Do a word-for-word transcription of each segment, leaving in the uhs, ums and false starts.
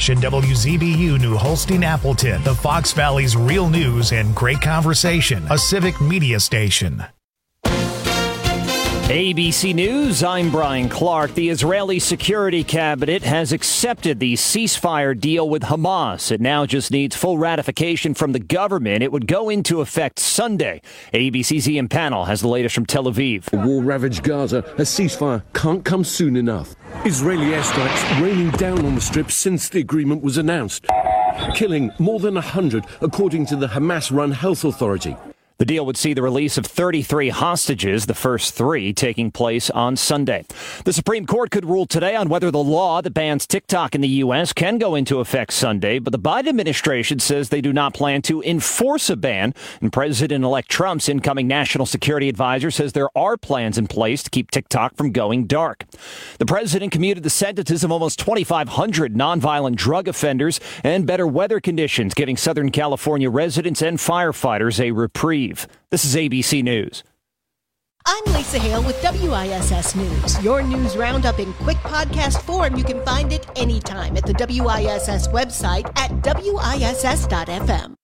and W Z B U New Holstein Appleton, the Fox Valley's real news and great conversation, a civic media station. A B C News, I'm Brian Clark. The Israeli Security Cabinet has accepted the ceasefire deal with Hamas. It now just needs full ratification from the government. It would go into effect Sunday. A B C's Ian Pannell has the latest from Tel Aviv. The war-ravaged Gaza, a ceasefire can't come soon enough. Israeli airstrikes raining down on the Strip since the agreement was announced, killing more than one hundred, according to the Hamas-run health authority. The deal would see the release of thirty-three hostages, the first three taking place on Sunday. The Supreme Court could rule today on whether the law that bans TikTok in the U S can go into effect Sunday, but the Biden administration says they do not plan to enforce a ban, and President-elect Trump's incoming national security advisor says there are plans in place to keep TikTok from going dark. The president commuted the sentences of almost twenty-five hundred nonviolent drug offenders and better weather conditions, giving Southern California residents and firefighters a reprieve. This is A B C News. I'm Lisa Hale with W I S S News. Your news roundup in quick podcast form. You can find it anytime at the W I S S website at W I S S dot F M.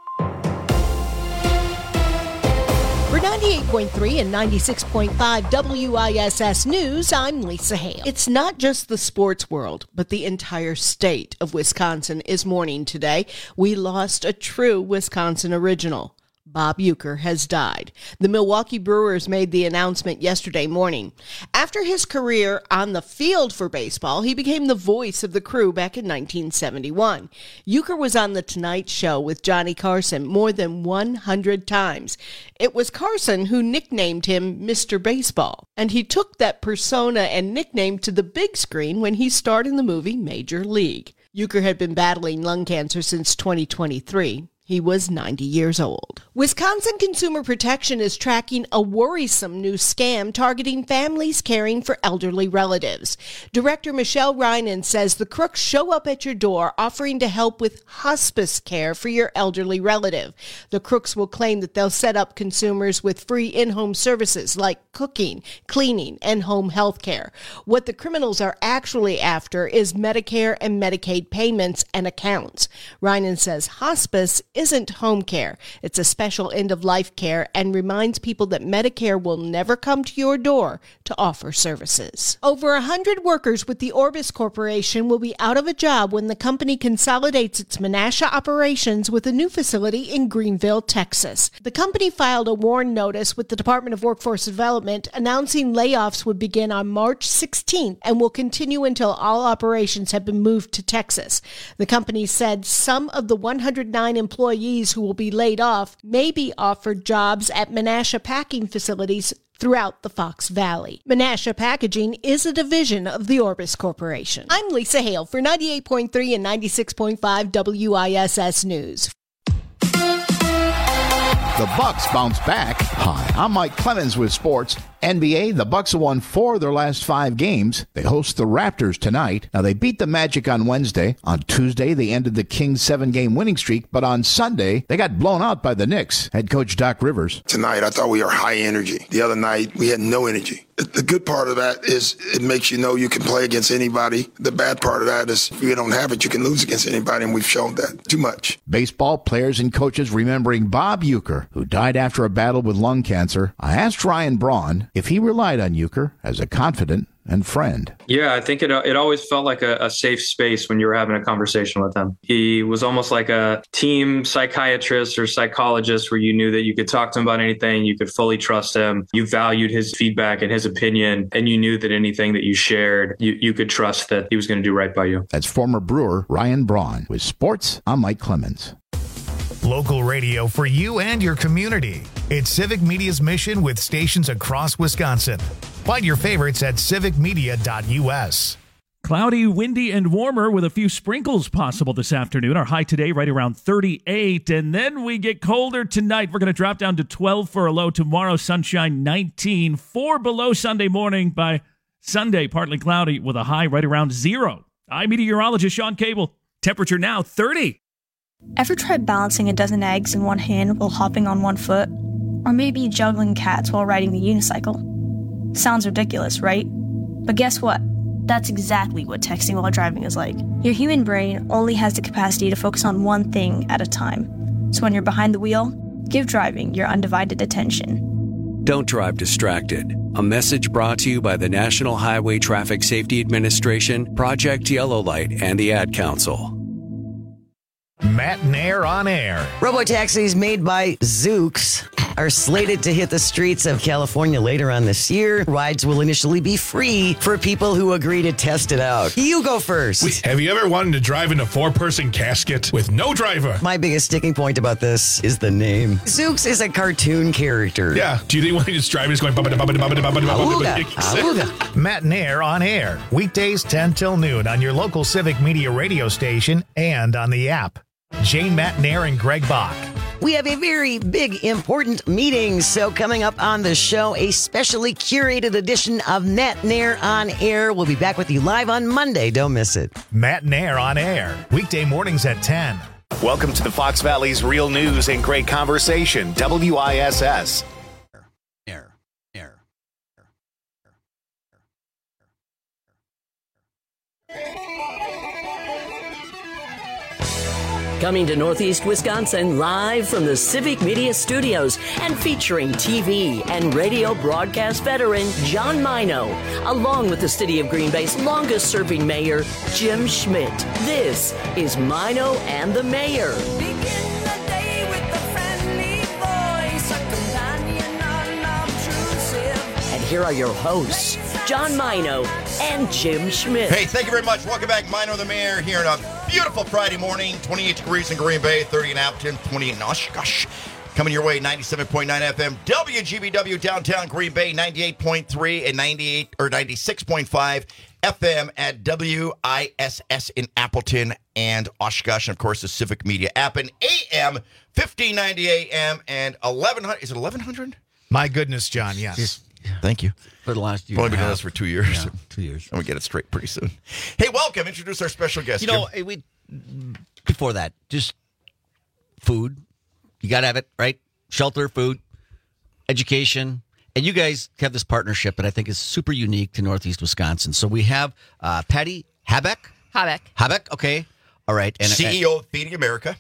For ninety-eight point three and ninety-six point five W I S S News, I'm Lisa Hale. It's not just the sports world, but the entire state of Wisconsin is mourning today. We lost a true Wisconsin original. Bob Uecker has died. The Milwaukee Brewers made the announcement yesterday morning. After his career on the field for baseball, he became the voice of the crew back in nineteen seventy-one. Uecker was on The Tonight Show with Johnny Carson more than one hundred times. It was Carson who nicknamed him Mister Baseball, and he took that persona and nickname to the big screen when he starred in the movie Major League. Uecker had been battling lung cancer since twenty twenty-three. He was ninety years old. Wisconsin Consumer Protection is tracking a worrisome new scam targeting families caring for elderly relatives. Director Michelle Reinen says the crooks show up at your door offering to help with hospice care for your elderly relative. The crooks will claim that they'll set up consumers with free in-home services like cooking, cleaning, and home health care. What the criminals are actually after is Medicare and Medicaid payments and accounts. Reinen says hospice isn't home care. It's a special end-of-life care and reminds people that Medicare will never come to your door to offer services. Over one hundred workers with the Orbis Corporation will be out of a job when the company consolidates its Menasha operations with a new facility in Greenville, Texas. The company filed a warn notice with the Department of Workforce Development announcing layoffs would begin on March sixteenth and will continue until all operations have been moved to Texas. The company said some of the one hundred nine employees Employees who will be laid off may be offered jobs at Menasha packing facilities throughout the Fox Valley. Menasha Packaging is a division of the Orbis Corporation. I'm Lisa Hale for ninety-eight point three and ninety-six point five W I S S News. The Bucks bounce back. Hi, I'm Mike Clemens with sports. N B A, the Bucks have won four of their last five games. They host the Raptors tonight. Now, they beat the Magic on Wednesday. On Tuesday, they ended the Kings' seven-game winning streak. But on Sunday, they got blown out by the Knicks. Head coach Doc Rivers. Tonight, I thought we were high energy. The other night, we had no energy. The good part of that is it makes you know you can play against anybody. The bad part of that is if you don't have it, you can lose against anybody, and we've shown that too much. Baseball players and coaches remembering Bob Uecker, who died after a battle with lung cancer. I asked Ryan Braun if he relied on Uecker as a confidant and friend. Yeah, I think it it always felt like a, a safe space when you were having a conversation with him. He was almost like a team psychiatrist or psychologist where you knew that you could talk to him about anything, you could fully trust him, you valued his feedback and his opinion, and you knew that anything that you shared, you, you could trust that he was going to do right by you. That's former Brewer Ryan Braun. With sports, I'm Mike Clemens. Local radio for you and your community. It's Civic Media's mission with stations across Wisconsin. Find your favorites at civic media dot U S. Cloudy, windy, and warmer with a few sprinkles possible this afternoon. Our high today right around thirty-eight, and then we get colder tonight. We're going to drop down to twelve for a low tomorrow. Sunshine nineteen, four below Sunday morning. By Sunday, partly cloudy with a high right around zero. I'm meteorologist Sean Cable. Temperature now thirty. Ever tried balancing a dozen eggs in one hand while hopping on one foot? Or maybe juggling cats while riding the unicycle? Sounds ridiculous, right? But guess what? That's exactly what texting while driving is like. Your human brain only has the capacity to focus on one thing at a time. So when you're behind the wheel, give driving your undivided attention. Don't drive distracted. A message brought to you by the National Highway Traffic Safety Administration, Project Yellow Light, and the Ad Council. Matt Nair on air. Robotaxis made by Zoox are slated to hit the streets of California later on this year. Rides will initially be free for people who agree to test it out. You go first. Wait, have you ever wanted to drive in a four-person casket with no driver? My biggest sticking point about this is the name. Zoox is a cartoon character. Yeah. Do you think when he's driving, he's going... Awooga. Awooga. Matt Nair on air. Weekdays ten till noon on your local Civic Media radio station and on the app. Jane Matt Nair and Greg Bach. We have a very big, important meeting. So coming up on the show, a specially curated edition of Matt Nair on Air. We'll be back with you live on Monday. Don't miss it. Matt Nair on Air. Weekday mornings at ten. Welcome to the Fox Valley's Real News and Great Conversation, W I S S. Air, air, air, air, air. Coming to Northeast Wisconsin live from the Civic Media Studios and featuring T V and radio broadcast veteran John Mino, along with the City of Green Bay's longest-serving mayor, Jim Schmidt. This is Mino and the Mayor. And here are your hosts, John Mino and Jim Schmidt. Hey, thank you very much. Welcome back, Mino the Mayor, here on a beautiful Friday morning. twenty-eight degrees in Green Bay, thirty in Appleton, twenty in Oshkosh. Coming your way, ninety-seven point nine F M, W G B W downtown Green Bay, ninety-eight point three and ninety-eight or ninety-six point five F M at W I S S in Appleton and Oshkosh, and of course the Civic Media app, and A M fifteen ninety A M and eleven hundred. Is it eleven hundred? My goodness, John. Yes. yes. Thank you. For the last year. Only been doing this for two years. Yeah, two years. And we get it straight pretty soon. Hey, welcome. Introduce our special guest. You know, Jim. we before that, just food. You got to have it, right? Shelter, food, education. And you guys have this partnership that I think is super unique to Northeast Wisconsin. So we have uh, Patty Habeck. Habeck. Habeck, okay. All right. And C E O of Feeding America.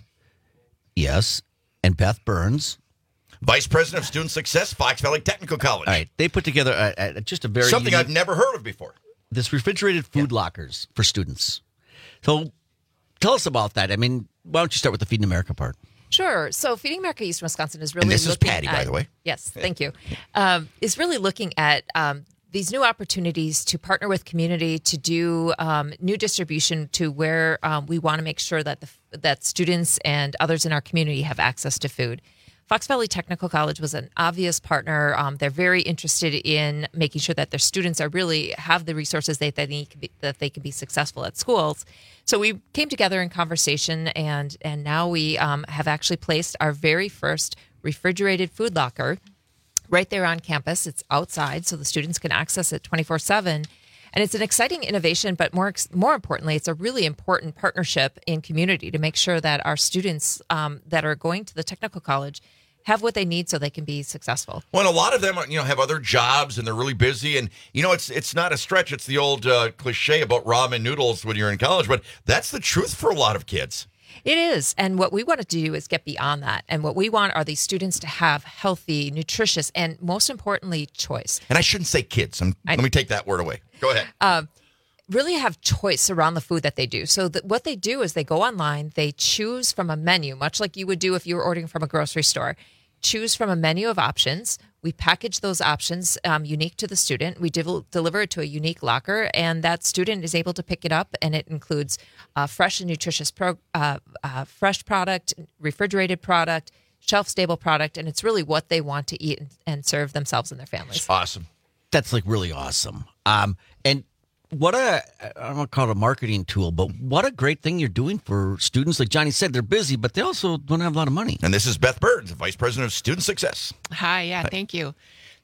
Yes. And Beth Burns. Vice President of Student Success, Fox Valley Technical College. All right. They put together a, a, just a very Something unique, I've never heard of before. This refrigerated food yeah. lockers for students. So tell us about that. I mean, why don't you start with the Feeding America part? Sure. So Feeding America East Wisconsin is really and this looking is Patty, at, by the way. Yes, thank you. Um, is really looking at um, these new opportunities to partner with community to do um, new distribution to where um, we want to make sure that the, that students and others in our community have access to food. Fox Valley Technical College was an obvious partner. Um, they're very interested in making sure that their students are really have the resources they, they need to be, that they can be successful at schools. So we came together in conversation, and and now we um, have actually placed our very first refrigerated food locker right there on campus. It's outside, so the students can access it twenty-four seven. And it's an exciting innovation, but more more importantly, it's a really important partnership in community to make sure that our students um, that are going to the technical college have what they need so they can be successful. Well, and a lot of them, you know, have other jobs and they're really busy. And, you know, it's it's not a stretch. It's the old uh, cliche about ramen noodles when you're in college. But that's the truth for a lot of kids. It is. And what we want to do is get beyond that. And what we want are these students to have healthy, nutritious, and most importantly, choice. And I shouldn't say kids. I'm, I, let me take that word away. Go ahead. Uh, really have choice around the food that they do. So that what they do is they go online, they choose from a menu, much like you would do if you were ordering from a grocery store. Choose from a menu of options. We package those options um, unique to the student. We de- deliver it to a unique locker, and that student is able to pick it up, and it includes uh, fresh and nutritious pro- uh, uh, fresh product, refrigerated product, shelf-stable product, and it's really what they want to eat and, and serve themselves and their families. It's awesome. That's like really awesome. Um, and what a, I don't want to call it a marketing tool, but what a great thing you're doing for students. Like Johnny said, they're busy, but they also don't have a lot of money. And this is Beth Burns, Vice President of Student Success. Hi, yeah, Hi. Thank you.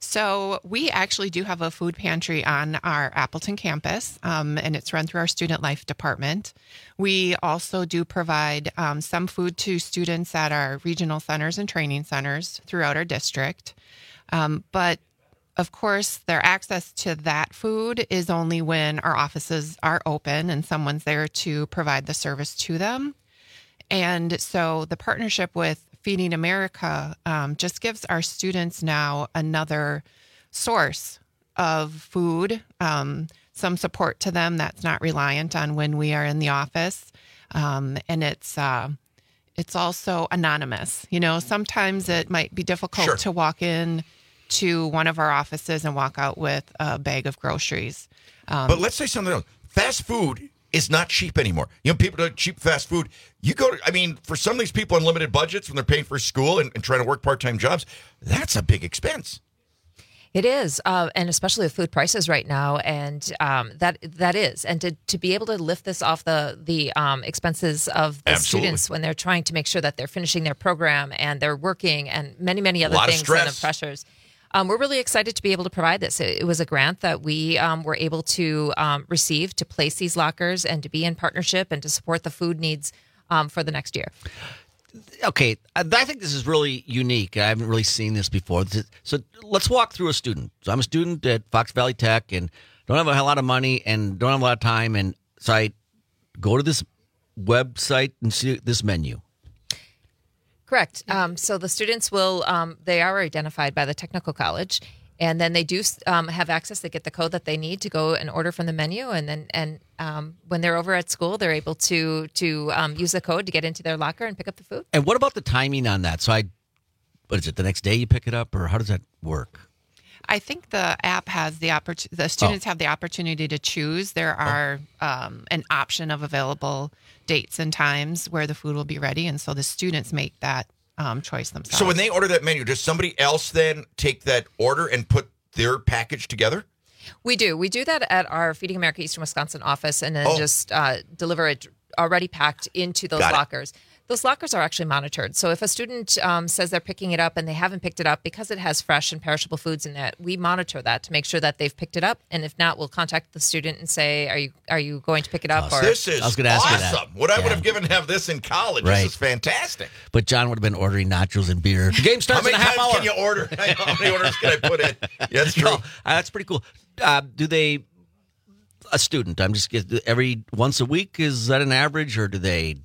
So we actually do have a food pantry on our Appleton campus, um, and it's run through our Student Life Department. We also do provide um, some food to students at our regional centers and training centers throughout our district. Um, but of course, their access to that food is only when our offices are open and someone's there to provide the service to them. And so the partnership with Feeding America um, just gives our students now another source of food, um, some support to them that's not reliant on when we are in the office. Um, and it's uh, it's also anonymous. You know, sometimes it might be difficult Sure. to walk in to one of our offices and walk out with a bag of groceries. Um, But let's say something else. Fast food is not cheap anymore. You know, people do cheap fast food. You go to, I mean, for some of these people on limited budgets when they're paying for school and, and trying to work part-time jobs, that's a big expense. It is, uh, and especially with food prices right now, and um, that that is, and to, to be able to lift this off the the um, expenses of the Absolutely. students when they're trying to make sure that they're finishing their program and they're working and many many other lot of things and the stress. pressures. Um, we're really excited to be able to provide this. It, it was a grant that we um, were able to um, receive to place these lockers and to be in partnership and to support the food needs um, for the next year. Okay, I think this is really unique. I haven't really seen this before. So let's walk through a student. So I'm a student at Fox Valley Tech and don't have a lot of money and don't have a lot of time. And so I go to this website and see this menu. Correct. Um, so the students will, um, they are identified by the technical college, and then they do um, have access. They get the code that they need to go and order from the menu, and then and um, when they're over at school, they're able to to um, use the code to get into their locker and pick up the food. And what about the timing on that? So I, what is it, the next day you pick it up, or how does that work? I think the app has the opportunity, the students have the opportunity to choose. There are um, an option of available dates and times where the food will be ready. And so the students make that um, choice themselves. So when they order that menu, does somebody else then take that order and put their package together? We do. We do that at our Feeding America Eastern Wisconsin office and then Oh. just uh, deliver it already packed into those Got it. lockers. Those lockers are actually monitored. So if a student um, says they're picking it up and they haven't picked it up because it has fresh and perishable foods in it, we monitor that to make sure that they've picked it up. And if not, we'll contact the student and say, "Are you are you going to pick it up?" Or This is I was gonna ask you that. awesome. What I Yeah. would have given to have this in college. Right. This is fantastic. But John would have been ordering nachos and beer. The game starts How many in a half times hour. can you order? How many orders can I put in? Yeah, that's true. No, uh, that's pretty cool. Uh, do they, a student, I'm just getting, every once a week, is that an average, or do they?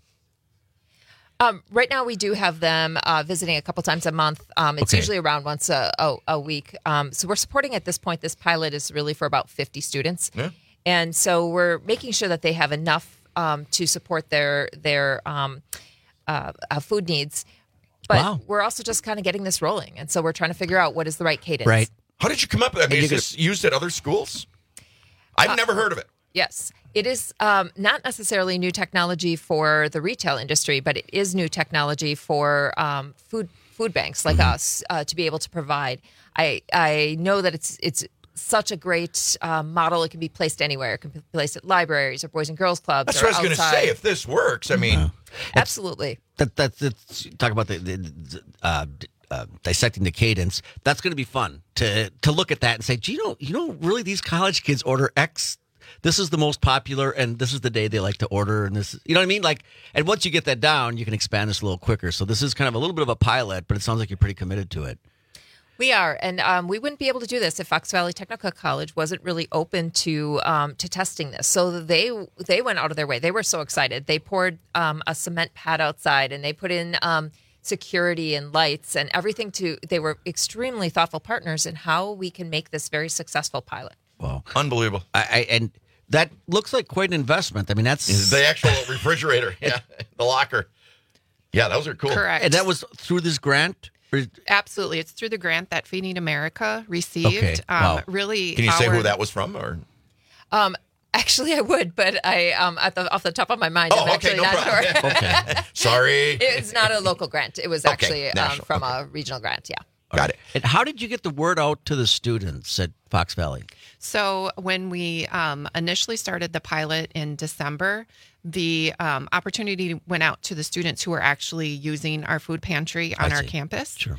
Um, right now, we do have them uh, visiting a couple times a month. Um, it's Okay. usually around once a, a, a week. Um, so we're supporting at this point. This pilot is really for about fifty students, Yeah. and so we're making sure that they have enough um, to support their their um, uh, uh, food needs. But Wow. we're also just kind of getting this rolling, and so we're trying to figure out what is the right cadence. Right. How did you come up with that? I mean, And is you're this used at other schools? I've Uh, never heard of it. Yes, it is um, not necessarily new technology for the retail industry, but it is new technology for um, food food banks like us uh, to be able to provide. I I know that it's it's such a great uh, model. It can be placed anywhere. It can be placed at libraries or boys and girls clubs. That's or what I was going to outside. say. If this works, I mean, Absolutely. That, that, that's, talk about the, the uh, uh, dissecting the cadence. That's going to be fun to to look at that and say, "Gee, you know, you know, really, these college kids order X. This is the most popular, and this is the day they like to order, and this, is, you know what I mean? Like, and once you get that down, you can expand this a little quicker. So this is kind of a little bit of a pilot, but it sounds like you're pretty committed to it. We are, and um, we wouldn't be able to do this if Fox Valley Technical College wasn't really open to um, to testing this. So they they went out of their way. They were so excited. They poured um, a cement pad outside, and they put in um, security and lights and everything. To they were extremely thoughtful partners in how we can make this very successful pilot. Wow, unbelievable! I, I and that looks like quite an investment. I mean, that's the actual refrigerator, yeah, the locker. Yeah, those are cool. Correct. And that was through this grant. Or- Absolutely. It's through the grant that Feeding America received. Okay. Um, Wow. Really, Can you say our- who that was from, or? Um, actually, I would, but I um, at the off the top of my mind, Oh, I'm okay, actually no not problem. sure. Okay. Sorry. It's not a local grant. It was Okay, actually um, national, from a regional grant. Yeah. Got it. And how did you get the word out to the students at Fox Valley? So when we um, initially started the pilot in December, the um, opportunity went out to the students who are actually using our food pantry on I our see. campus. Sure.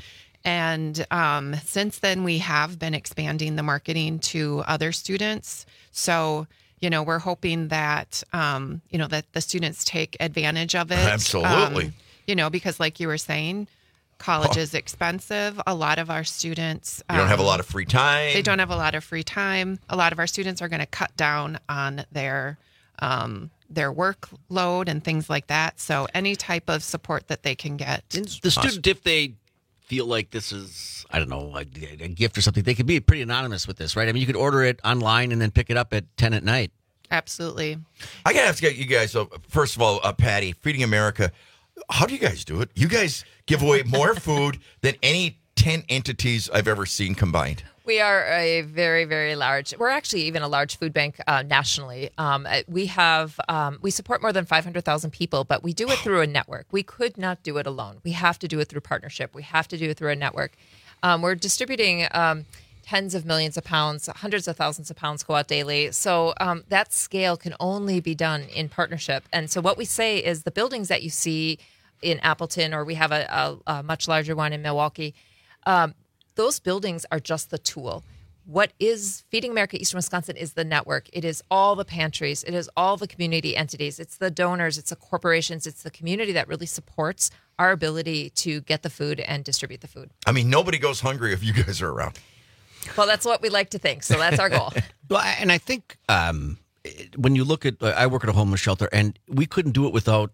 And um, since then, we have been expanding the marketing to other students. So, you know, we're hoping that, um, you know, that the students take advantage of it. Absolutely. Um, you know, because like you were saying, College Oh. is expensive. A lot of our students You don't have a um, lot of free time. They don't have a lot of free time. A lot of our students are going to cut down on their um, their workload and things like that. So any type of support that they can get. The student, if they feel like this is, I don't know, a, a gift or something, they can be pretty anonymous with this, right? I mean, you could order it online and then pick it up at ten at night. Absolutely. I gotta have to get you guys. Uh, first of all, uh, Patty, Feeding America. How do you guys do it? You guys give away more food than any ten entities I've ever seen combined. We are a very, very large. We're actually even a large food bank uh, nationally. Um, we have um, we support more than five hundred thousand people, but we do it through a network. We could not do it alone. We have to do it through partnership. We have to do it through a network. Um, we're distributing um, tens of millions of pounds, hundreds of thousands of pounds go out daily. So um, that scale can only be done in partnership. And so what we say is the buildings that you see in Appleton, or we have a, a, a much larger one in Milwaukee, um, those buildings are just the tool. What is Feeding America Eastern Wisconsin is the network. It is all the pantries. It is all the community entities. It's the donors. It's the corporations. It's the community that really supports our ability to get the food and distribute the food. I mean, nobody goes hungry if you guys are around. Well, that's what we like to think. So that's our goal. Well, I- and I think um, when you look at, I work at a homeless shelter, and we couldn't do it without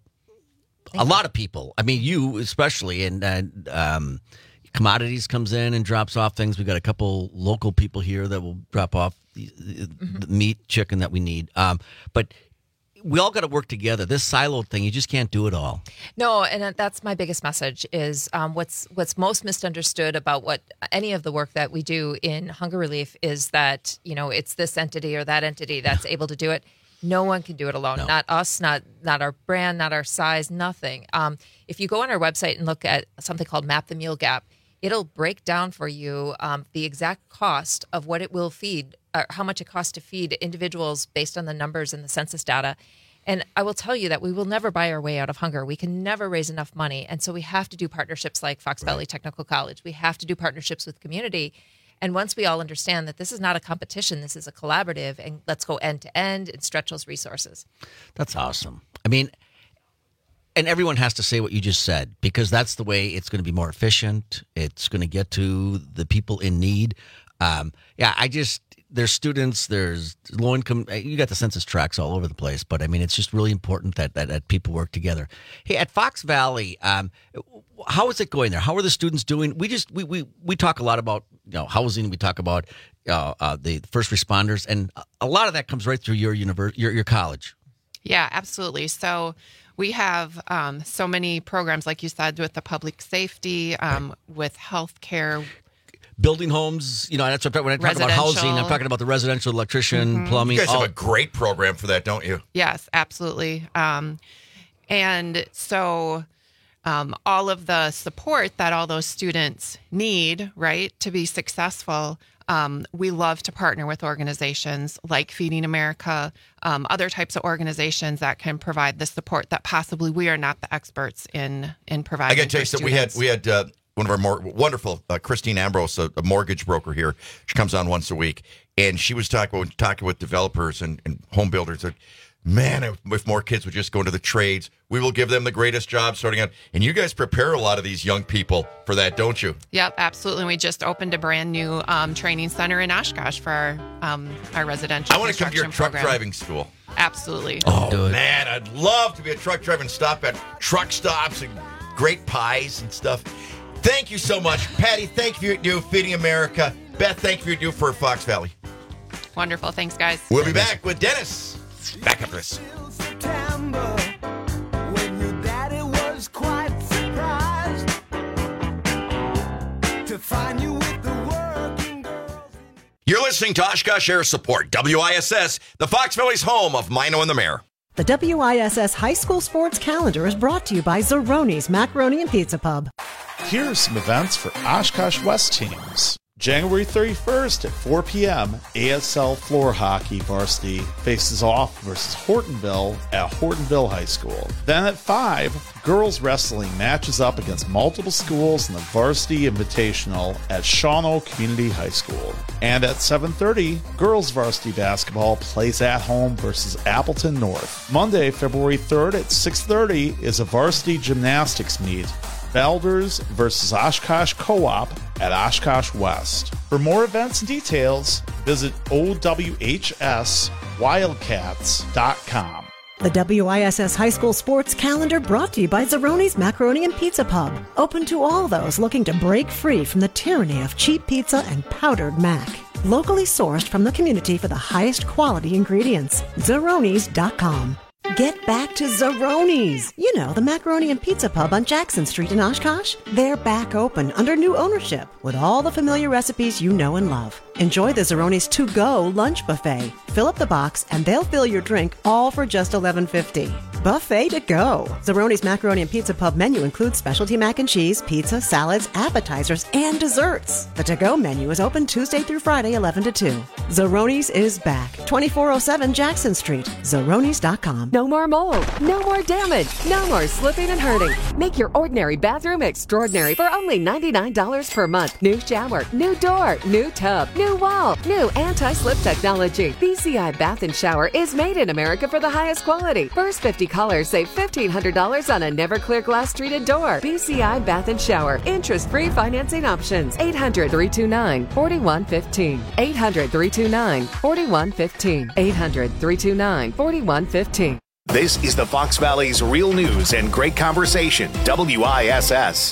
a lot of people. I mean, you especially, and uh, um, commodities comes in and drops off things. We've got a couple local people here that will drop off the, the meat, chicken that we need. Um, but we all got to work together. This siloed thing, you just can't do it all. No, and that's my biggest message is um, what's what's most misunderstood about what any of the work that we do in hunger relief is that, you know, it's this entity or that entity that's able to do it. No one can do it alone. No. Not us, not not our brand, not our size, nothing. Um, if you go on our website and look at something called Map the Meal Gap, it'll break down for you um, the exact cost of what it will feed, or how much it costs to feed individuals based on the numbers and the census data. And I will tell you that we will never buy our way out of hunger. We can never raise enough money. And so we have to do partnerships like Fox Valley Technical College. We have to do partnerships with community. And once we all understand that this is not a competition, this is a collaborative, and let's go end to end and stretch those resources. That's awesome. I mean, and everyone has to say what you just said, because that's the way it's going to be more efficient. It's going to get to the people in need. Um, yeah, I just, there's students, there's low income, you got the census tracts all over the place, but I mean, it's just really important that, that, that people work together. Hey, at Fox Valley, um, how is it going there? How are the students doing? We just, we, we, we talk a lot about, you know, housing. We talk about uh, uh, the first responders, and a lot of that comes right through your university, your, your college. Yeah, absolutely. So we have um, so many programs, like you said, with the public safety, um, with healthcare. Building homes, you know, that's what when I talk about housing, I'm talking about the residential electrician, Mm-hmm. plumbing. You guys all- have a great program for that, don't you? Yes, absolutely. Um, and so um, all of the support that all those students need, right, to be successful, um, we love to partner with organizations like Feeding America, um, other types of organizations that can provide the support that possibly we are not the experts in in providing. I got to tell you for something. We had students. we had uh, one of our more wonderful uh, Christine Ambrose, a, a mortgage broker here. She comes on once a week, and she was talking talking with developers and, and home builders. That, man, if more kids would just go into the trades, we will give them the greatest job starting out. And you guys prepare a lot of these young people for that, don't you? Yep, absolutely. We just opened a brand new um, training center in Oshkosh for our um, our residential. I want to come to your construction truck program. driving school. Absolutely. Oh, man, I'd love to be a truck driver and stop at truck stops and great pies and stuff. Thank you so much. Patty, thank you for your do Feeding America. Beth, thank you for your do for Fox Valley. Wonderful. Thanks, guys. We'll be back with Dennis. Back after this. You're listening to Oshkosh Air Support, W I S S, the Fox Valley's home of Mino and the Mayor. The W I S S High School Sports Calendar is brought to you by Zeroni's Macaroni and Pizza Pub. Here are some events for Oshkosh West teams. January thirty-first at four p.m., A S L Floor Hockey Varsity faces off versus Hortonville at Hortonville High School. Then at five, Girls Wrestling matches up against multiple schools in the Varsity Invitational at Shawano Community High School. And at seven thirty, Girls Varsity Basketball plays at home versus Appleton North. Monday, February third at six thirty is a Varsity Gymnastics meet Valders versus Oshkosh Co-op at Oshkosh West. For more events and details, visit O W H S wildcats dot com. The W I S S High School Sports Calendar brought to you by Zeroni's Macaroni and Pizza Pub. Open to all those looking to break free from the tyranny of cheap pizza and powdered mac. Locally sourced from the community for the highest quality ingredients. Zeronis dot com. Get back to Zeroni's. You know, the macaroni and pizza pub on Jackson Street in Oshkosh. They're back open under new ownership with all the familiar recipes you know and love. Enjoy the Zeroni's to-go lunch buffet. Fill up the box and they'll fill your drink all for just eleven fifty. Buffet to go. Zeroni's Macaroni and Pizza Pub menu includes specialty mac and cheese, pizza, salads, appetizers, and desserts. The to-go menu is open Tuesday through Friday, eleven to two. Zeroni's is back. twenty-four oh seven Jackson Street. Zeronis dot com. No more mold. No more damage. No more slipping and hurting. Make your ordinary bathroom extraordinary for only ninety-nine dollars per month. New shower, new door, new tub, new wall, new anti-slip technology. B C I Bath and Shower is made in America for the highest quality. First fifty callers save fifteen hundred dollars on a Never-Clear glass treated door. B C I Bath and Shower. Interest-free financing options. eight hundred, three two nine, four one one five. eight hundred, three two nine, four one one five. eight hundred, three two nine, four one one five. This is the Fox Valley's real news and great conversation, W I S S.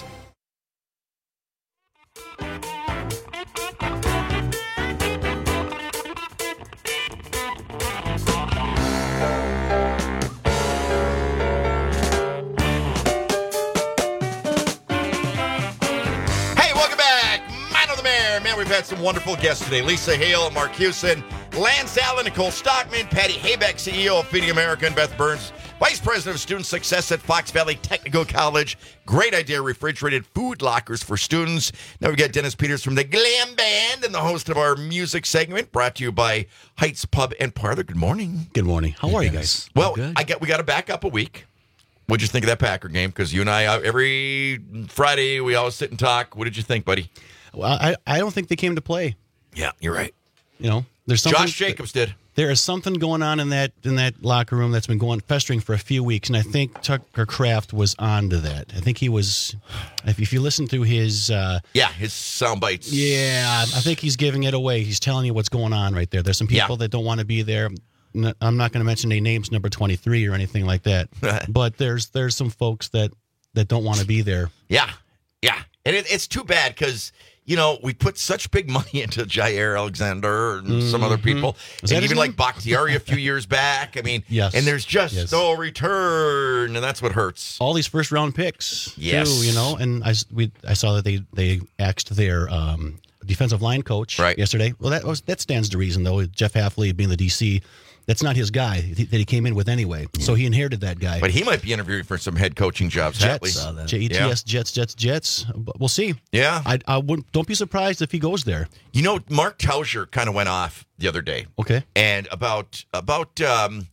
We've had some wonderful guests today. Lisa Hale, Mark Hewson, Lance Allen, Nicole Stockman, Patty Haybeck, C E O of Feeding America, and Beth Burns, Vice President of Student Success at Fox Valley Technical College. Great idea, refrigerated food lockers for students. Now we've got Dennis Peters from the Glam Band and the host of our music segment, brought to you by Heights Pub and Parlor. Good morning. Good morning. How are you guys? Well, I get we got to back up a week. What'd you think of that Packer game? Because you and I, uh, every Friday, we always sit and talk. What did you think, buddy? Well, I, I don't think they came to play. Yeah, you're right. You know, there's something, Josh Jacobs did. There is something going on in that in that locker room that's been going festering for a few weeks, and I think Tucker Kraft was on to that. I think he was. If, if you listen to his, uh, yeah, his sound bites. Yeah, I think he's giving it away. He's telling you what's going on right there. There's some people yeah. that don't want to be there. I'm not going to mention any names, number twenty-three or anything like that. But there's there's some folks that that don't want to be there. Yeah, yeah, and it, it's too bad because. You know, we put such big money into Jair Alexander and mm-hmm. some other people. And even like Bakhtiari a few years back. I mean, yes. and there's just yes. no return, and that's what hurts. All these first-round picks, yes. too, you know. And I, we, I saw that they, they axed their um, defensive line coach right. yesterday. Well, that was that stands to reason, though. Jeff Hafley being the D C, that's not his guy that he came in with anyway. Yeah. So he inherited that guy. But he might be interviewing for some head coaching jobs. Jets, J E T S, yeah. Jets, Jets, Jets. But we'll see. Yeah. I, I wouldn't. Don't be surprised if he goes there. You know, Mark Tauscher kind of went off the other day. Okay. And about about um,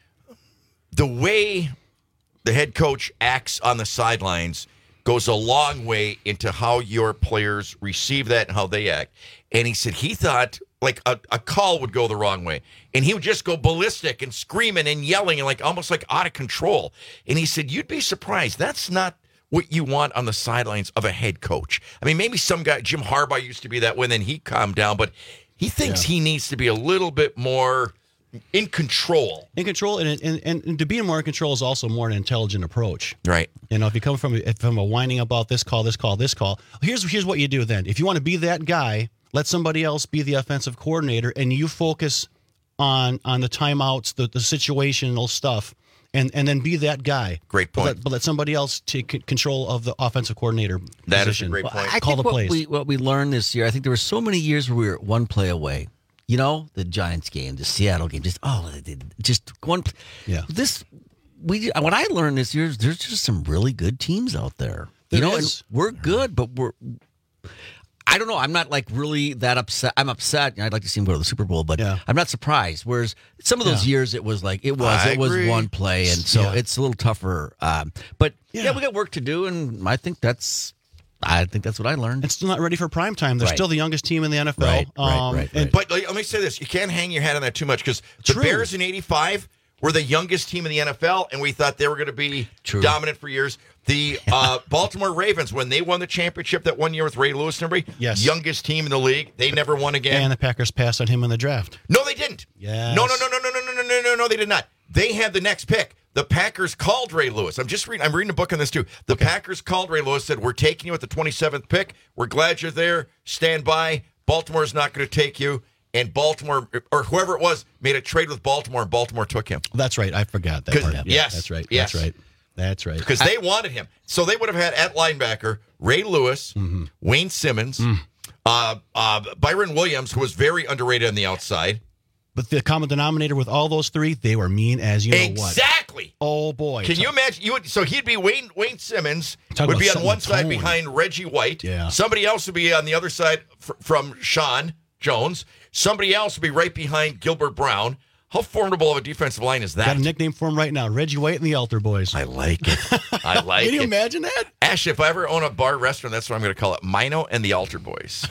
the way the head coach acts on the sidelines goes a long way into how your players receive that and how they act. And he said he thought like a, a call would go the wrong way. And he would just go ballistic and screaming and yelling and like almost like out of control. And he said, you'd be surprised. That's not what you want on the sidelines of a head coach. I mean, maybe some guy, Jim Harbaugh used to be that way, and then he calmed down. But he thinks yeah. he needs to be a little bit more in control. In control, and, and and to be more in control is also more an intelligent approach. Right. You know, if you come from, from a whining about this call, this call, this call, here's here's what you do then. If you want to be that guy, let somebody else be the offensive coordinator, and you focus on on the timeouts, the, the situational stuff, and, and then be that guy. Great point. But let, but let somebody else take control of the offensive coordinator That position. is a great point. Well, I Call think the what plays. we, what we learned this year, I think there were so many years where we were one play away. You know, the Giants game, the Seattle game, just oh, just one. Yeah. This we what I learned this year is there's just some really good teams out there. There you know, is. and we're good, but we're. I don't know. I'm not like really that upset. I'm upset. I'd like to see him go to the Super Bowl, but yeah. I'm not surprised. Whereas some of those yeah. years, it was like it was I it was agree. one play, and so Yeah. it's a little tougher. Um, but yeah. Yeah. we got work to do, and I think that's. I think that's what I learned. It's still not ready for prime time. They're Right. still the youngest team in the N F L. Right, right, Um, right, and- right. But like, let me say this: you can't hang your hat on that too much because the True. Bears in eighty-five were the youngest team in the N F L, and we thought they were going to be True. dominant for years. The uh, Baltimore Ravens, when they won the championship that one year with Ray Lewis and everybody, Yes. youngest team in the league, they never won again. And the Packers passed on him in the draft. No, they didn't. Yes. No, no, no, no, no, no, no, no, no, no, no, they did not. They had the next pick. The Packers called Ray Lewis. I'm just reading. I'm reading a book on this too. The okay. Packers called Ray Lewis, said, "We're taking you at the twenty-seventh pick. We're glad you're there. Stand by. Baltimore's not going to take you." And Baltimore, or whoever it was, made a trade with Baltimore, and Baltimore took him. That's right. I forgot that part. Yeah, yes, that's right. Yes. That's right. That's right. Because they wanted him. So they would have had at linebacker Ray Lewis, mm-hmm. Wayne Simmons, mm. uh, uh, Byron Williams, who was very underrated on the outside. But the common denominator with all those three, they were mean as you know exactly. what. Exactly. Oh, boy. Can you imagine? You would, so he'd be Wayne Wayne Simmons, Talk would be on setting one the side tone. behind Reggie White. Yeah. Somebody else would be on the other side f- from Sean Jones. Somebody else would be right behind Gilbert Brown. How formidable of a defensive line is that? Got a nickname for him right now, Reggie White and the Alter Boys. I like it. I like it. Can you imagine that? Ash, if I ever own a bar restaurant, that's what I'm going to call it. Mino and the Alter Boys.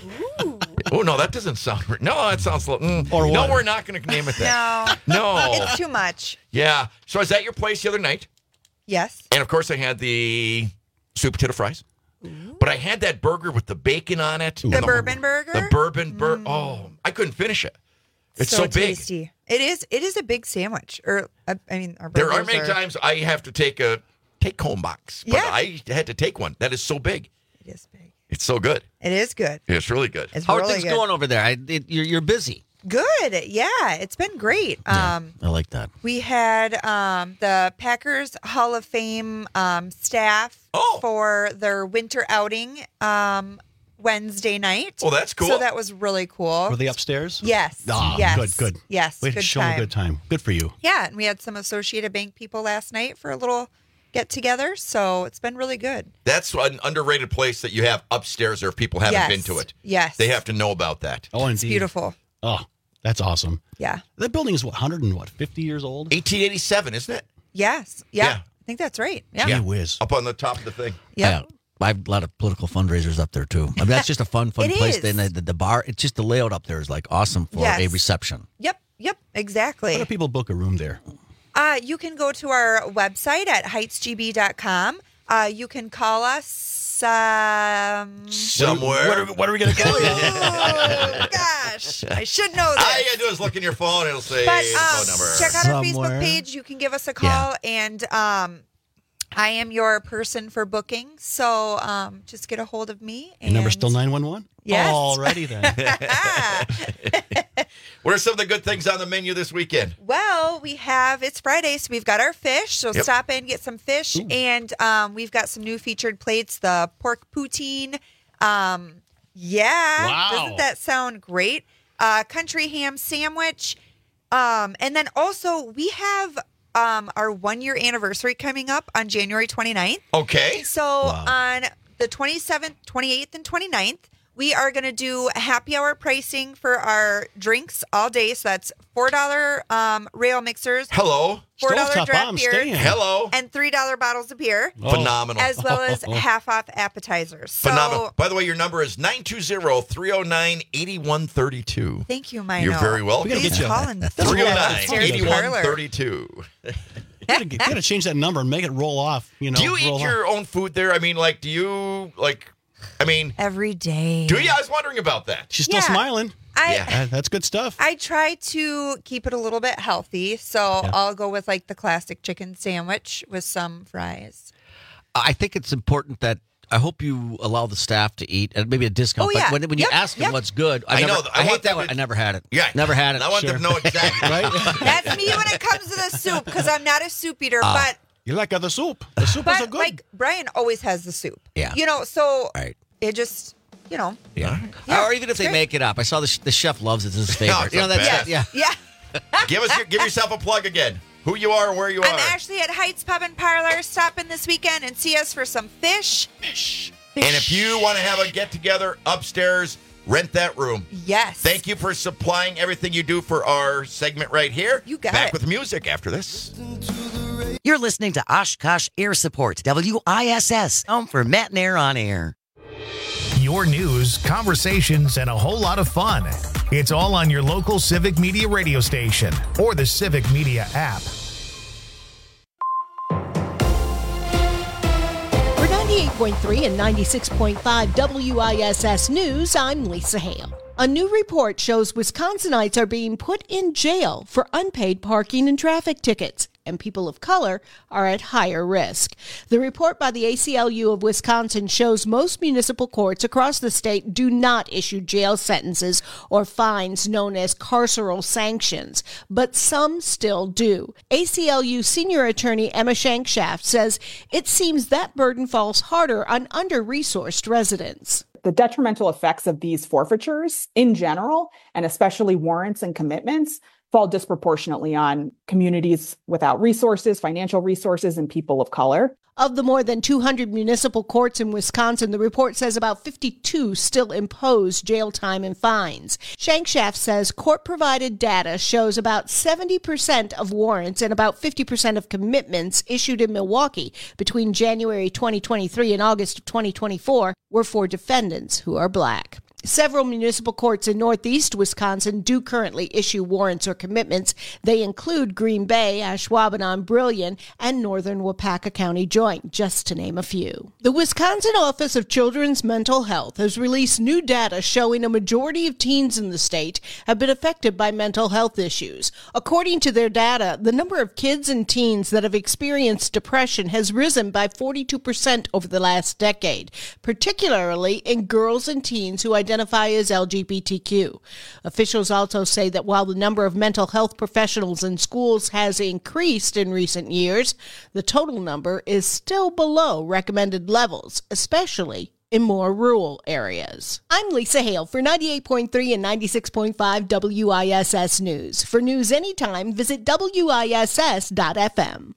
Oh, no, that doesn't sound right. No, that sounds... Mm, or no, what? we're not going to name it that. No. No. It's too much. Yeah. So I was at your place the other night. Yes. And, of course, I had the sweet potato fries. Ooh. But I had that burger with the bacon on it. The, the bourbon burger? The bourbon burger. Mm. Oh, I couldn't finish it. It's so, so big. Tasty. It is. It is a big sandwich. Or I, I mean, our there are many are... times I have to take a take-home box, but yeah. I had to take one. That is so big. It is big. It's so good. It is good. It's really good. It's How really are things good. going over there? I, it, you're, you're busy. Good. Yeah, it's been great. Yeah, um, I like that. We had um, the Packers Hall of Fame um, staff oh. for their winter outing um, Wednesday night. Oh, that's cool. So that was really cool. Were they upstairs? Yes. Oh, yes. good, good. Yes. We had good show time. a good time. Good for you. Yeah, and we had some Associated Bank people last night for a little get together. So it's been really good. That's an underrated place that you have upstairs, or if people haven't yes. been to it. Yes. They have to know about that. Oh, indeed. It's beautiful. Oh, that's awesome. Yeah. That building is what, one hundred and what, fifty years old? eighteen eighty-seven, isn't it? Yes. Yeah. Yeah. I think that's right. Yeah. Gee whiz. Up on the top of the thing. Yep. Yeah. I have a lot of political fundraisers up there, too. I mean, that's just a fun, fun It place. is. Then the, the, the bar, it's just the layout up there is like awesome for Yes. a reception. Yep. Yep. Exactly. How do people book a room there? Uh, you can go to our website at heights g b dot com. Uh, you can call us um, somewhere. What are, what are we going to call you? Oh, gosh. I should know All this. you gotta do is look in your phone. It'll say But phone um, number. check out our Somewhere. Facebook page. You can give us a call, and um, I am your person for booking. So um, just get a hold of me. Your number's and- still nine one one? Yes. Alrighty then. What are some of the good things on the menu this weekend? Well, we have, it's Friday, so we've got our fish. So Yep. stop in, get some fish. Ooh. And um, we've got some new featured plates, the pork poutine. Um, yeah. Wow. Doesn't that sound great? Uh, country ham sandwich. Um, and then also, we have um, our one year anniversary coming up on January twenty-ninth. Okay. So on the twenty-seventh, twenty-eighth, and twenty-ninth, we are going to do happy hour pricing for our drinks all day. So that's four dollars um, rail mixers, Hello. four dollars Stovetop draft Bomb beer, staying. Hello. and three dollars bottles of beer, Oh. Phenomenal. as well as half off appetizers. So Phenomenal. By the way, your number is nine two zero, three oh nine, eight one three two. thank you, Mino. You're very welcome. We gotta Please get you- call and three oh that nine, upstairs eight one parlor. three two. You gotta, you gotta change that number and make it roll off. You know, Do you roll eat off. your own food there? I mean, like, do you, like, I mean, Every day. do you? I was wondering about that. She's still Yeah. smiling. I, Yeah. That- that's good stuff. I try to keep it a little bit healthy, so Yeah. I'll go with like the classic chicken sandwich with some fries. I think it's important that I hope you allow the staff to eat and maybe a discount. Oh, yeah. But when, when you Yep, ask them yep. what's good, I, I never, know, I I, hate want that them one. to- I never had it. Yeah. Never had it. I want Sure. them to know exactly. Right? That's me when it comes to the soup because I'm not a soup eater, Ah. but You like the soup. The soup is a but good. like Brian always has the soup. Yeah. You know, so Right. it just you know. Yeah. Yeah, Or even if it's they great. make it up. I saw the, sh- the chef loves it. It's his No, favorite. it's you know, the that's best. yeah. Yeah. give us, your, give yourself a plug again. Who you are, where you are. I'm actually at Heights Pub and Parlor. Stop in this weekend and see us for some fish. Fish. And if you want to have a get together upstairs, rent that room. Yes. Thank you for supplying everything you do for our segment right here. You got Back it. with music after this. You're listening to Oshkosh Air Support, W I S S, home for Matt and Air on Air. Your news, conversations, and a whole lot of fun. It's all on your local Civic Media radio station or the Civic Media app. point three and ninety-six point five W I S S News, I'm Lisa Hale. A new report shows Wisconsinites are being put in jail for unpaid parking and traffic tickets, and people of color are at higher risk. The report by the A C L U of Wisconsin shows most municipal courts across the state do not issue jail sentences or fines known as carceral sanctions, but some still do. A C L U senior attorney Emma Shankshaft says it seems that burden falls harder on under-resourced residents. The detrimental effects of these forfeitures in general, and especially warrants and commitments, fall disproportionately on communities without resources, financial resources, and people of color. Of the more than two hundred municipal courts in Wisconsin, the report says about fifty-two still impose jail time and fines. Shankshaft says court-provided data shows about seventy percent of warrants and about fifty percent of commitments issued in Milwaukee between January twenty twenty-three and August of twenty twenty-four were for defendants who are black. Several municipal courts in northeast Wisconsin do currently issue warrants or commitments. They include Green Bay, Ashwaubenon, Brillion, and northern Wapaka County Joint, just to name a few. The Wisconsin Office of Children's Mental Health has released new data showing a majority of teens in the state have been affected by mental health issues. According to their data, the number of kids and teens that have experienced depression has risen by forty-two percent over the last decade, particularly in girls and teens who identify identify as L G B T Q. Officials also say that while the number of mental health professionals in schools has increased in recent years, the total number is still below recommended levels, especially in more rural areas. I'm Lisa Hale for ninety-eight point three and ninety-six point five W I S S News. For news anytime, visit W I S S dot F M.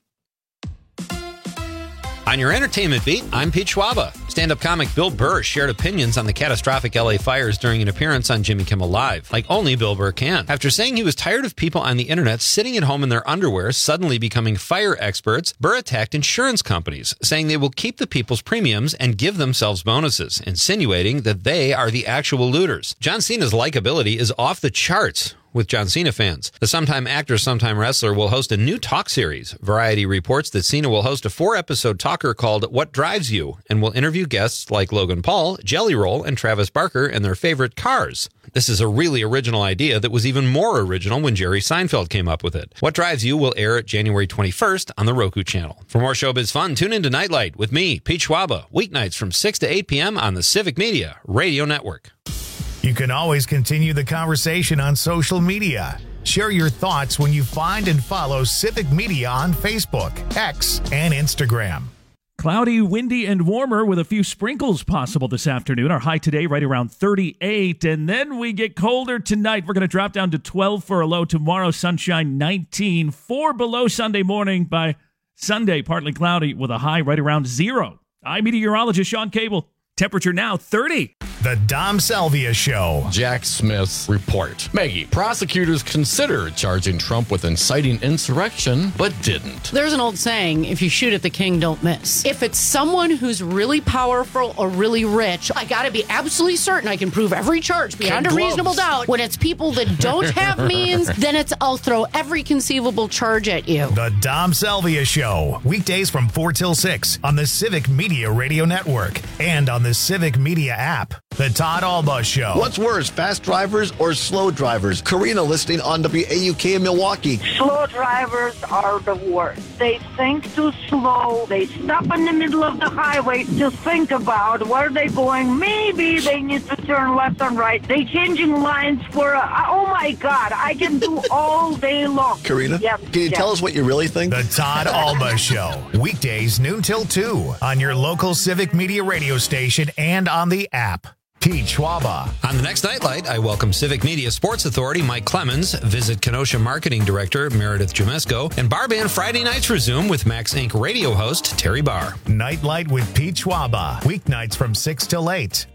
On your entertainment beat, I'm Pete Schwaba. Stand-up comic Bill Burr shared opinions on the catastrophic L A fires during an appearance on Jimmy Kimmel Live, like only Bill Burr can. After saying he was tired of people on the internet sitting at home in their underwear suddenly becoming fire experts, Burr attacked insurance companies, saying they will keep the people's premiums and give themselves bonuses, insinuating that they are the actual looters. John Cena's likability is off the charts with John Cena fans. The sometime actor, sometime wrestler will host a new talk series. Variety reports that Cena will host a four-episode talker called What Drives You and will interview guests like Logan Paul, Jelly Roll, and Travis Barker and their favorite cars. This is a really original idea that was even more original when Jerry Seinfeld came up with it. What Drives You will air January twenty-first on the Roku channel. For more showbiz fun, tune into Nightlight with me, Pete Schwaba, weeknights from six to eight p.m. on the Civic Media Radio Network. You can always continue the conversation on social media. Share your thoughts when you find and follow Civic Media on Facebook, X, and Instagram. Cloudy, windy, and warmer with a few sprinkles possible this afternoon. Our high today right around thirty-eight, and then we get colder tonight. We're going to drop down to twelve for a low tomorrow. Sunshine nineteen, four below Sunday morning. By Sunday, partly cloudy with a high right around zero. I'm meteorologist Sean Cable. Temperature now thirty. The Dom Salvia Show. Jack Smith's report. Maggie, prosecutors considered charging Trump with inciting insurrection, but didn't. There's an old saying, if you shoot at the king, don't miss. If it's someone who's really powerful or really rich, I gotta be absolutely certain I can prove every charge beyond a reasonable doubt. When it's people that don't have means, then it's I'll throw every conceivable charge at you. The Dom Salvia Show. Weekdays from four till six on the Civic Media Radio Network and on the Civic Media app. The Todd Alba Show. What's worse, fast drivers or slow drivers? Karina listening on W A U K in Milwaukee. Slow drivers are the worst. They think too slow. They stop in the middle of the highway to think about where they're going. Maybe they need to turn left and right. They changing lines for, a, oh my God, I can do all day long. Karina, yep, can you yep. tell us what you really think? The Todd Alba Show. Weekdays noon till two on your local Civic Media radio station and on the app. Pete Schwaba. On the next Nightlight, I welcome Civic Media Sports Authority Mike Clemens, visit Kenosha Marketing Director Meredith Jamesko, and Bar Band Friday nights resume with Max Incorporated radio host Terry Barr. Nightlight with Pete Schwaba. Weeknights from six till eight.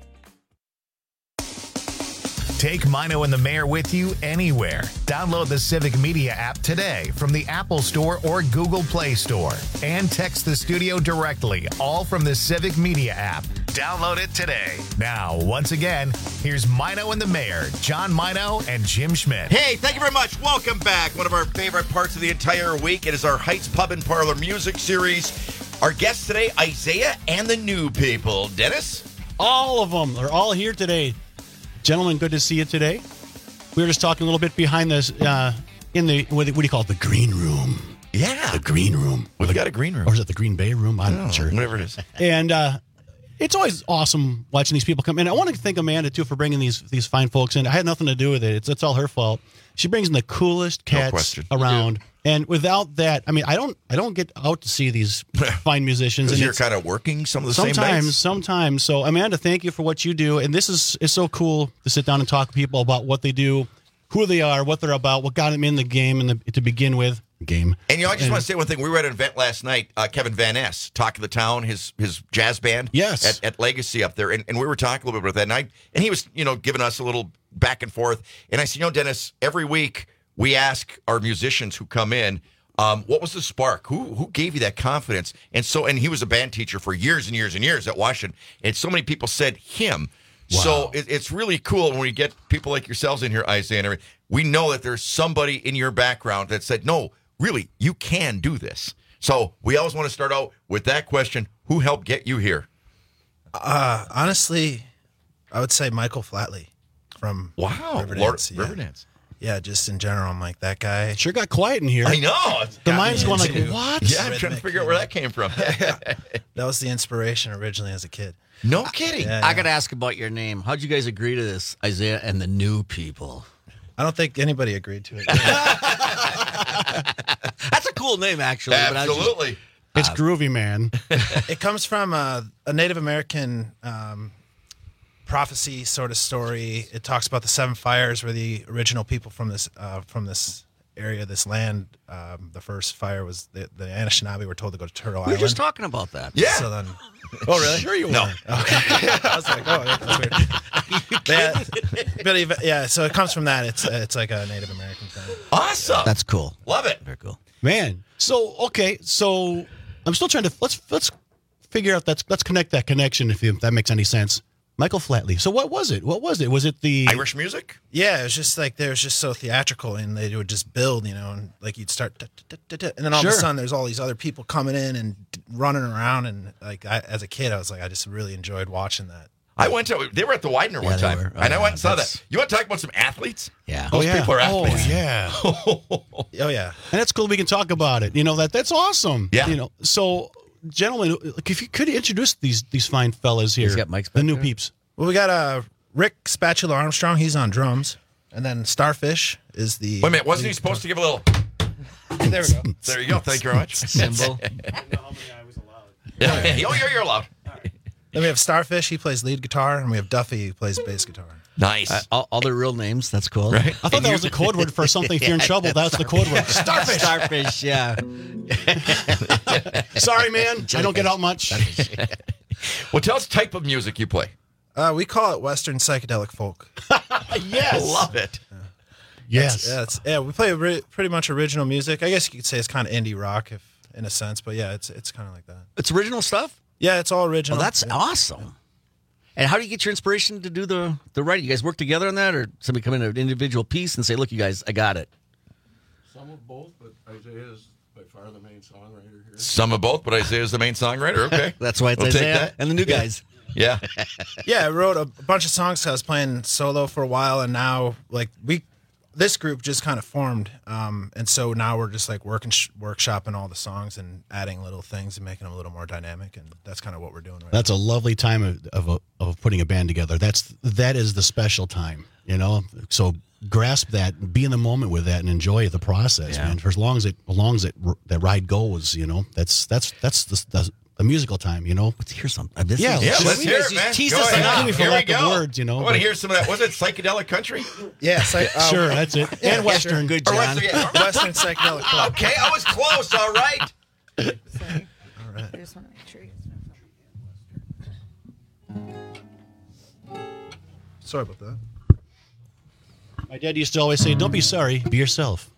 Take Mino and the Mayor with you anywhere. Download the Civic Media app today from the Apple Store or Google Play Store. And text the studio directly, all from the Civic Media app. Download it today. Now, once again, here's Mino and the Mayor, John Mino and Jim Schmidt. Hey, thank you very much. Welcome back. One of our favorite parts of the entire week. It is our Heights Pub and Parlor music series. Our guests today, Isaiah and the New People. Dennis? All of them are all here today. Gentlemen, good to see you today. We were just talking a little bit behind this, uh, in the, what do you call it, the green room. Yeah. The green room. We've got a green room. Or is it the Green Bay room? I'm not sure. Whatever it is. And uh, it's always awesome watching these people come in. I want to thank Amanda, too, for bringing these these fine folks in. I had nothing to do with it. It's, it's all her fault. She brings in the coolest cats question. around. And without that, I mean, I don't I don't get out to see these fine musicians. Because And you're it's- kind of working some of the same sometimes, nights? sometimes. So, Amanda, thank you for what you do. And this is it's so cool to sit down and talk to people about what they do, who they are, what they're about, what got them in the game in the, to begin with. Game. And you know, I just want to say one thing. We were at an event last night. Uh, Kevin Van Ness, Talk of the Town, his his jazz band, yes, at, at Legacy up there, and, and we were talking a little bit about that night. And he was, you know, giving us a little back and forth. And I said, you know, Dennis, every week we ask our musicians who come in, um, what was the spark? Who who gave you that confidence? And so, and he was a band teacher for years and years and years at Washington, and so many people said him. Wow. So it, it's really cool when we get people like yourselves in here, Isaiah, and everything. We know that there's somebody in your background that said, no. Really, you can do this. So we always want to start out with that question. Who helped get you here? Uh, honestly, I would say Michael Flatley from Wow, Riverdance. Lord- yeah. Riverdance. Yeah, just in general, I'm like, that guy. Sure got quiet in here. I know. It's The got mind's me going like, into- what? Yeah, I'm trying to figure out where that came from. That was the inspiration originally as a kid. No kidding. Yeah, I yeah. got to ask about your name. How'd you guys agree to this, Isaiah and the New People? I don't think anybody agreed to it. That's a cool name, actually. but I was just- Absolutely. It's groovy, man. It comes from uh, a Native American um, prophecy sort of story. It talks about the seven fires where the original people from this uh, from this area, this land, um, the first fire was the, the Anishinaabe were told to go to Turtle We were Island. just talking about that. Yeah. So then, oh really? Sure you No. were. Okay. I was like, oh, that's weird. yeah, but even- yeah, so it comes from that. It's it's like a Native American thing. Awesome. That's cool. Love it. Very cool. Man. So, okay. So I'm still trying to, let's let's figure out, that's, let's connect that connection if, you, if that makes any sense. Michael Flatley. So what was it? What was it? Was it the Irish music? Yeah, it was just like they was just so theatrical, and they would just build, you know, and like you'd start, da, da, da, da, and then all Sure. of a sudden there's all these other people coming in and running around, and like I, as a kid, I was like, I just really enjoyed watching that. I went to, they were at the Widener one they time, were. Oh, and I yeah, went and saw that's- that. You want to talk about some athletes? Yeah. Those Oh, yeah. people are athletes. Oh, yeah. Oh yeah. And that's cool. We can talk about it. You know, that that's awesome. Yeah. You know, so gentlemen, like, if you could introduce these these fine fellas here, He's got mics the back new there. peeps. Well, we got uh, Rick Spatula Armstrong. He's on drums, and then Starfish is the. Wait a minute. Wasn't he supposed to give a little? There we go. There you go. Thank you very much. Symbol. Yeah. Oh, you're, you're allowed. Then we have Starfish. He plays lead guitar, and we have Duffy who plays bass guitar. Nice. Uh, all, all their real names. That's cool. Right. I thought that was a code word for something. If you're in trouble, that's the code word. Starfish. Starfish. Yeah. Sorry, man. I don't get out much. Well, tell us the type of music you play. Uh, we call it Western psychedelic folk. Yes. Love it. Yes. Yeah, it's, yeah, we play ri- pretty much original music. I guess you could say it's kind of indie rock, if in a sense, but yeah, it's it's kind of like that. It's original stuff? Yeah, it's all original. Well, that's Yeah. awesome. And how do you get your inspiration to do the, the writing? You guys work together on that, or somebody come in an individual piece and say, look, you guys, I got it? Some of both, but Isaiah is by far the main songwriter here. Some of both, but Isaiah's the main songwriter. Okay. That's why it's We'll take Isaiah that. and the new Yeah. guys. Yeah. Yeah, I wrote a bunch of songs. 'Cause I was playing solo for a while, and now like we, this group just kind of formed, um, and so now we're just like working, sh- workshopping all the songs and adding little things and making them a little more dynamic, and that's kind of what we're doing right That's a lovely time of, of of of putting a band together. That's that is the special time, you know. So grasp that, be in the moment with that, and enjoy the process, Yeah. man. For as long as it, as long as it, that ride goes, you know. That's that's that's the, the, the musical time, you know. Let's hear something. This Yeah, is- Yeah, let's let's just- hear guys it, man. just tease Go us ahead. enough. Excuse me for Here we lack of go. words, you know, I want to but- hear some of that. Was it psychedelic country? now. Yeah, psy- uh, Sure, that's it. Yeah, And Western. Good, Or John. Western, yeah. Western psychedelic folk. Okay, I was close. All right. I just want to make sure you Sorry about that. My dad used to always say, "Don't be sorry, be yourself."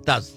does.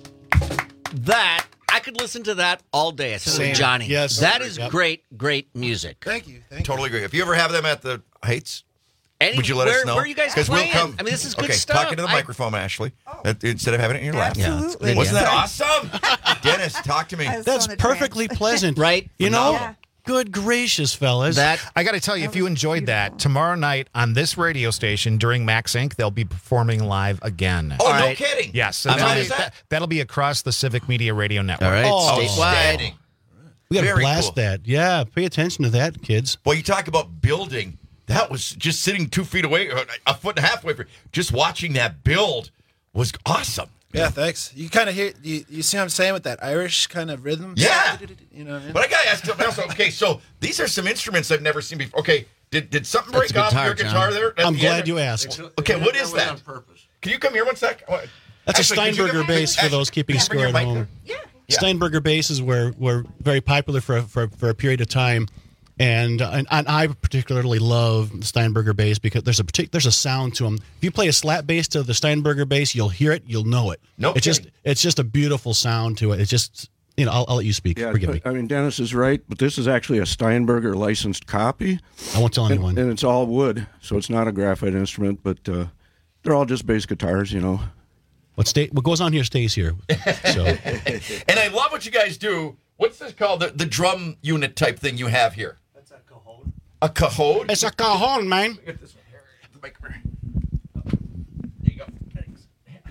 That, I could listen to that all day. I said Same. with Johnny. Yes. That is Yep. great, great music. Thank you. Thank totally agree. If you ever have them at the Heights, Any- would you let where- us know? where are you guys 'Cause playing? We'll come. I mean, this is good okay, stuff. talk into the I- microphone, Ashley, uh, instead of having it in your lap. Absolutely. Yeah, Wasn't Yeah. that awesome? Dennis, talk to me. I was That's so in a perfectly trance. pleasant, right? You know, Yeah. good gracious, fellas. That I got to tell you, if you enjoyed that, tomorrow night on this radio station during Max Incorporated, they'll be performing live again. Oh, All no right. kidding. Yes, I'm and that'll, on be, it. that, that'll be across the Civic Media Radio Network. All right. Oh, Statewide. Outstanding. we got to Very blast cool. that. Yeah, pay attention to that, kids. Well, you talk about building. That was just sitting two feet away, or a foot and a half away from just watching that build was awesome. Yeah, thanks. You kind of hear, you, you see what I'm saying with that Irish kind of rhythm? Yeah. You know what I mean? But I got to ask something else. Okay, so these are some instruments I've never seen before. Okay, did, did something That's break a off guitar, your guitar John. there? at I'm the glad end? you asked. Okay, what is That way that? on purpose. Can you come here one sec? What- That's Actually, a could you Steinberger come- bass for those keeping Can you bring score your at mic home. there? Yeah. Steinberger basses were, were very popular for, for for a period of time, and and, and I particularly love the Steinberger bass because there's a partic- there's a sound to them. If you play a slap bass to the Steinberger bass, you'll hear it, you'll know it. No it's just kidding. it's just a beautiful sound to it. It's just you know I'll, I'll let you speak. Yeah, Forgive but, me. I mean, Dennis is right, but this is actually a Steinberger licensed copy. I won't tell And, anyone. and it's all wood, so it's not a graphite instrument, but uh, they're all just bass guitars, you know. What stay what goes on here stays here. So And I love what you guys do. What's this called? The, the drum unit type thing you have here. That's a cajon. A cajon? it's a cajon, man. Get this one here. The mic over here. There you go. Thanks.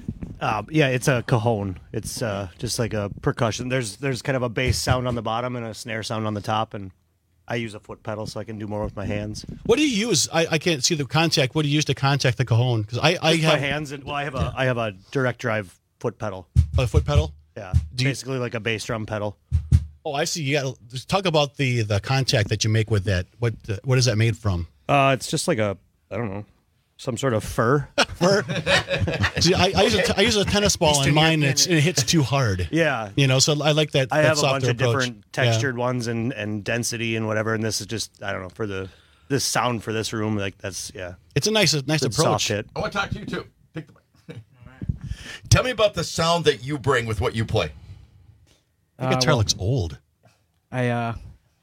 Uh, yeah, it's a cajon. It's uh, just like a percussion. There's there's kind of a bass sound on the bottom and a snare sound on the top, and I use a foot pedal so I can do more with my hands. What do you use? I, I can't see the contact. What do you use to contact the cajon? Because I, I Just have my hands and well, I have a I have a direct drive foot pedal. a foot pedal. Yeah, Do you- basically like a bass drum pedal. Oh, I see. You got to talk about the the contact that you make with that. What uh, what is that made from? Uh, it's just like a I don't know, some sort of fur. Fur. See, I, I use a t- I use a tennis ball on Eastern mine. European. It's, it hits too hard. Yeah. You know, so I like that. I that have a bunch softer of approach. different textured ones and, and density and whatever, and this is just I don't know for the this sound for this room like that's yeah. It's a nice nice Good approach. soft hit. I want to talk to you too. Take the mic. Tell me about the sound that you bring with what you play. The Uh, guitar well- looks old. I uh,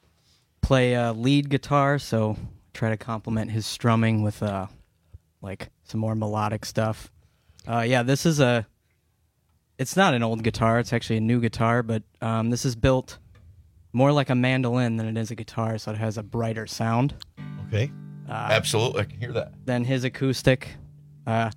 play uh, lead guitar, so try to complement his strumming with uh, like some more melodic stuff. Uh, yeah, this is a. It's not an old guitar; it's actually a new guitar, but um, this is built more like a mandolin than it is a guitar, so it has a brighter sound. Okay. Uh, Absolutely, I can hear that. Than his acoustic. Uh,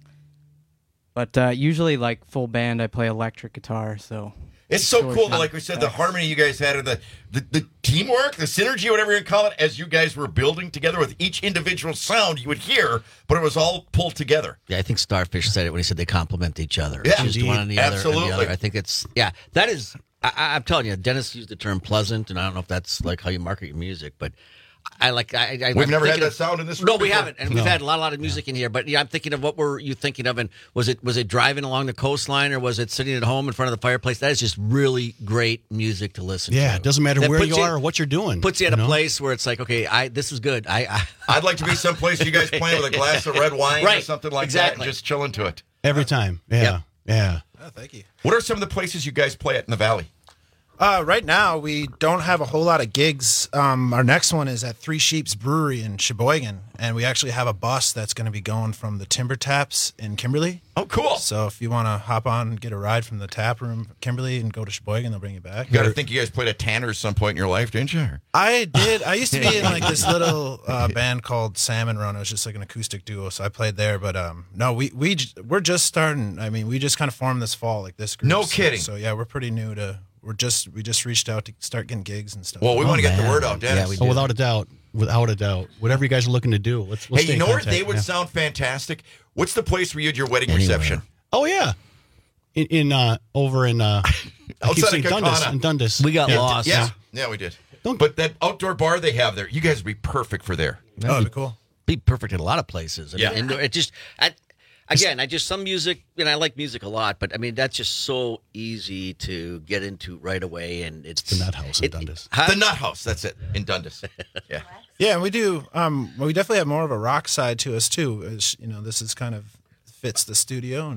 but uh, usually, like full band, I play electric guitar, so. It's so Sure, cool, sure. like we said, the harmony you guys had, and the, the the teamwork, the synergy, whatever you call it, as you guys were building together with each individual sound you would hear, but it was all pulled together. Yeah, I think Starfish said it when he said they complement each other. Yeah, just indeed. one on the other. and the Absolutely. other. I think it's yeah. That is. I, I- I'm telling you, Dennis used the term pleasant, and I don't know if that's like how you market your music, but I like. I, I, We've I'm never had thinking that of- sound in this No, room we before. haven't, and we've No. had a lot, a lot of music in here. But yeah, I'm thinking of what were you thinking of, and was it was it driving along the coastline, or was it sitting at home in front of the fireplace? That is just really great music to listen to. Yeah, it doesn't matter That where puts you are or what you're doing. Puts you at you a know? place where it's like, okay, I this is good. I, I I'd like to be someplace you guys playing with a glass of red wine or Right, something like exactly. that and just chilling to it. Every time. Yeah. Yep. Yeah. Oh, thank you. What are some of the places you guys play at in the Valley? Uh, right now, we don't have a whole lot of gigs. Um, our next one is at Three Sheeps Brewery in Sheboygan, and we actually have a bus that's going to be going from the Timber Taps in Kimberly. Oh, cool. So if you want to hop on and get a ride from the tap room, Kimberly, and go to Sheboygan, they'll bring you back. You got to think you guys played at Tanner's some point in your life, didn't you? I did. I used to be in like this little uh, band called Salmon Run. It was just like an acoustic duo, so I played there. But um, no, we we j- we're just starting. I mean, we just kind of formed this fall, like this group. No So- kidding. So yeah, we're pretty new to. We're just we just reached out to start getting gigs and stuff. Well, we Oh, want to get the man. word out, Dennis. Oh, without a doubt. Without a doubt. Whatever you guys are looking to do. Let's, let's Hey, stay you know in where contact. they would Yeah. sound fantastic? What's the place where you had your wedding Anywhere. reception? Oh, yeah. In, in uh, over in uh, I keep Outside saying of Dundas. Kaukauna. In Dundas. We got yeah. lost. Yeah, yeah, we did. But that outdoor bar they have there, you guys would be perfect for there. Oh, that'd be cool. Be perfect at a lot of places. I Yeah. mean, indoor, it just I, again, I just some music, and I like music a lot, but I mean that's just so easy to get into right away, and it's The Nut House in it- Dundas. Huh? The Nut House, that's it, in Dundas. Yeah. Yeah, and we do. Um, well, we definitely have more of a rock side to us too. As you know, this is kind of fits the studio, and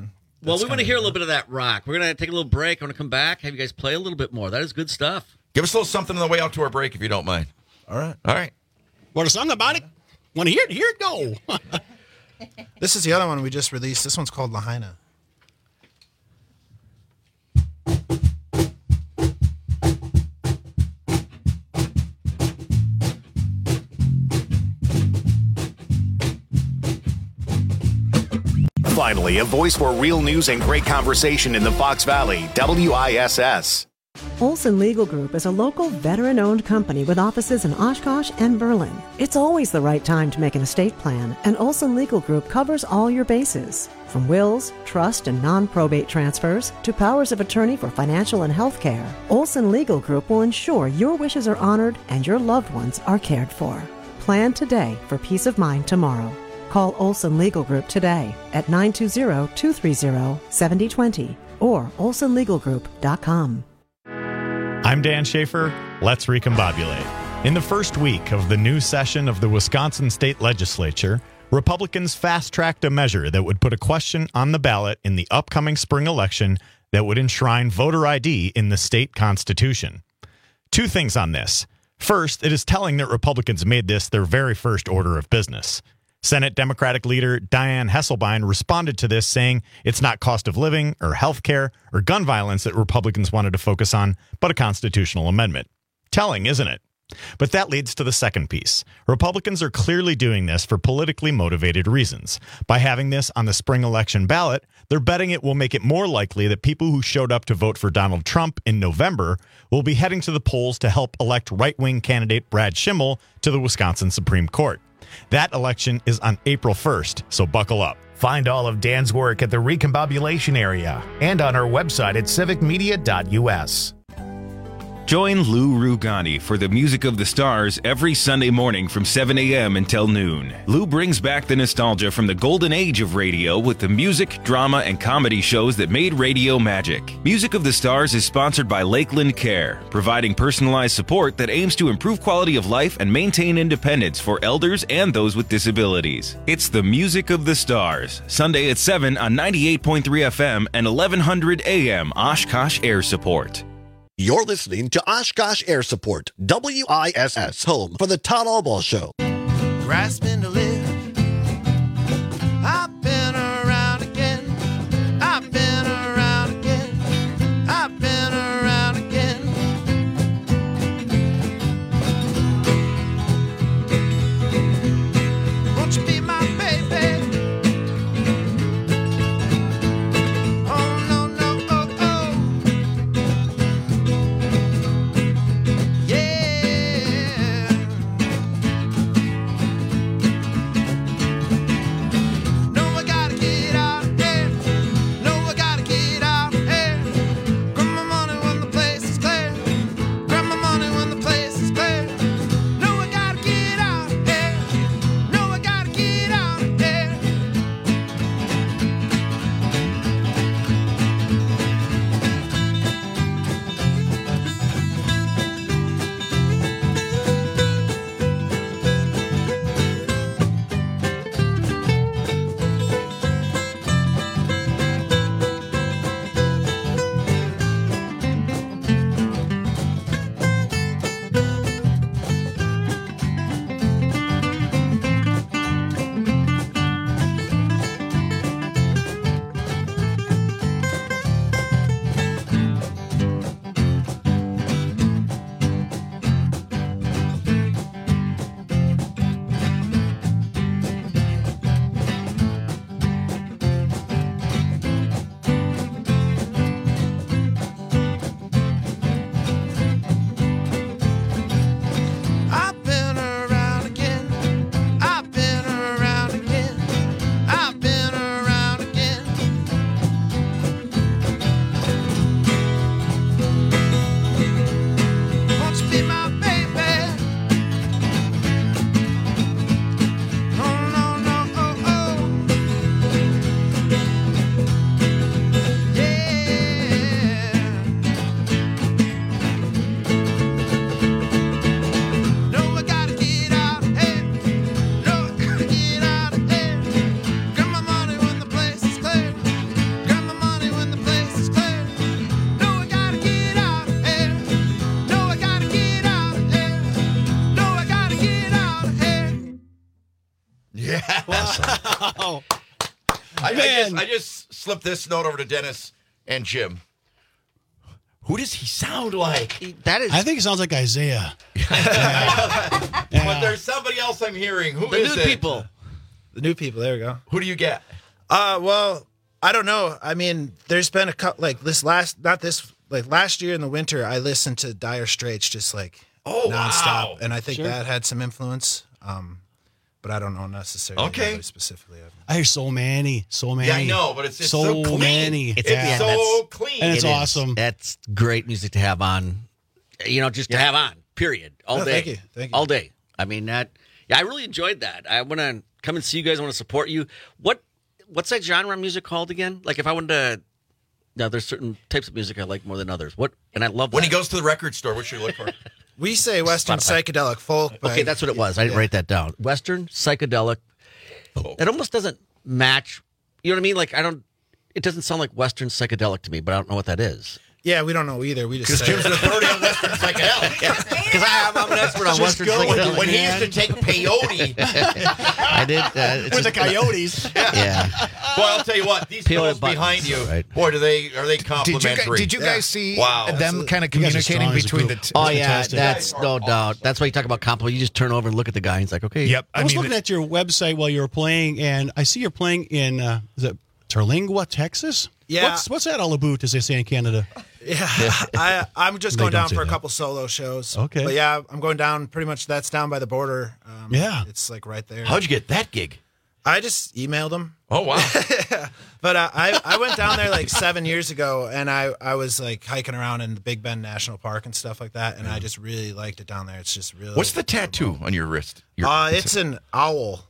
Well, that's we want to kinda- hear a little bit of that rock. We're going to take a little break. I want to come back, have you guys play a little bit more. That is good stuff. Give us a little something on the way out to our break, if you don't mind. All right. All right. Want a song about it? Want to hear it? Hear it go. This is the other one we just released. This one's called Lahaina. Finally, a voice for real news and great conversation in the Fox Valley, W I S S. Olson Legal Group is a local veteran-owned company with offices in Oshkosh and Berlin. It's always the right time to make an estate plan, and Olson Legal Group covers all your bases. From wills, trust, and non-probate transfers to powers of attorney for financial and health care, Olson Legal Group will ensure your wishes are honored and your loved ones are cared for. Plan today for peace of mind tomorrow. Call Olson Legal Group today at nine two zero, two three zero, seven zero two zero or olson legal group dot com. I'm Dan Schaefer. Let's recombobulate. In the first week of the new session of the Wisconsin State Legislature, Republicans fast-tracked a measure that would put a question on the ballot in the upcoming spring election that would enshrine voter I D in the state constitution. Two things on this. First, it is telling that Republicans made this their very first order of business. Senate Democratic leader Dianne Hesselbein responded to this saying it's not cost of living or health care or gun violence that Republicans wanted to focus on, but a constitutional amendment. Telling, isn't it? But that leads to the second piece. Republicans are clearly doing this for politically motivated reasons. By having this on the spring election ballot, they're betting it will make it more likely that people who showed up to vote for Donald Trump in November will be heading to the polls to help elect right-wing candidate Brad Schimmel to the Wisconsin Supreme Court. That election is on April first, so buckle up. Find all of Dan's work at the Recombobulation area and on our website at civic media dot u s. Join Lou Rugani for the Music of the Stars every Sunday morning from seven a.m. until noon. Lou brings back the nostalgia from the golden age of radio with the music, drama, and comedy shows that made radio magic. Music of the Stars is sponsored by Lakeland Care, providing personalized support that aims to improve quality of life and maintain independence for elders and those with disabilities. It's the Music of the Stars, Sunday at seven on ninety-eight point three F M and eleven hundred A M Oshkosh Air Support. You're listening to Oshkosh Air Support, W I S S, home for the Todd Albaugh Show. Grasping to live. I've been around again. I've been around again. I've been around again. Won't you be my baby? Oh, no, no, oh, oh. Yeah. man. I just, I just slipped this note over to Dennis and Jim. Who does he sound like? That is. I think he sounds like Isaiah. But there's somebody else I'm hearing. Who the is new it? people. The new people. There we go. Who do you get? Uh, well, I don't know. I mean, there's been a couple, like this last, not this, like last year in the winter, I listened to Dire Straits just like oh, nonstop. wow. And I think Sure. that had some influence. Um, but I don't know necessarily. Okay. Specifically. I hear so many, so many. Yeah, I know, but it's, it's so, so clean. many. It's Yeah. so That's- clean. And it's It is. awesome. That's great music to have on. You know, just to have on. Period. All Oh, day. thank you. Thank you. All day. I mean that. Yeah, I really enjoyed that. I want to come and see you guys. I want to support you. What What's that genre of music called again? Like if I wanted to. Now, there's certain types of music I like more than others. What? And I love that. When he goes to the record store, what should you look for? We say Western Spotify. psychedelic folk. But Okay, that's what it was. I didn't yeah. write that down. Western psychedelic. Oh. It almost doesn't match. You know what I mean? Like I don't. It doesn't sound like Western psychedelic to me, but I don't know what that is. Yeah, we don't know either. We just Because say Jim's an authority on Western psychedelic. Because I'm, I'm an expert on Just Western go with psychedelic. it, When he man. used to take peyote. I did. Uh, it's With the just- coyotes. Yeah. Boy, I'll tell you what, these Peyote girls buttons, behind you, right. boy, do they are they Did you, complimentary? guys, did you guys see Wow. them kind of You guys are communicating strong as a between the group. two? Oh yeah, Fantastic. that's no doubt. That's why you talk about compliment. You just turn over and look at the guy, and he's like, okay. Yep. I, I, was mean, looking at your website while you were playing, and I see you're playing in, uh, is it Terlingua, Texas? Yeah. What's, what's that all about, as they say in Canada? Yeah, I, I'm just They going don't down say for a that. couple solo shows. Okay. But yeah, I'm going down pretty much, that's down by the border. Um, Yeah. It's like right there. How'd you get that gig? I just emailed them. Oh wow. But uh, I, I went down there like seven years ago, and I, I was like hiking around in the Big Bend National Park and stuff like that, and I just really liked it down there. It's just really. What's the tattoo on your wrist? Your- Uh, it's an owl.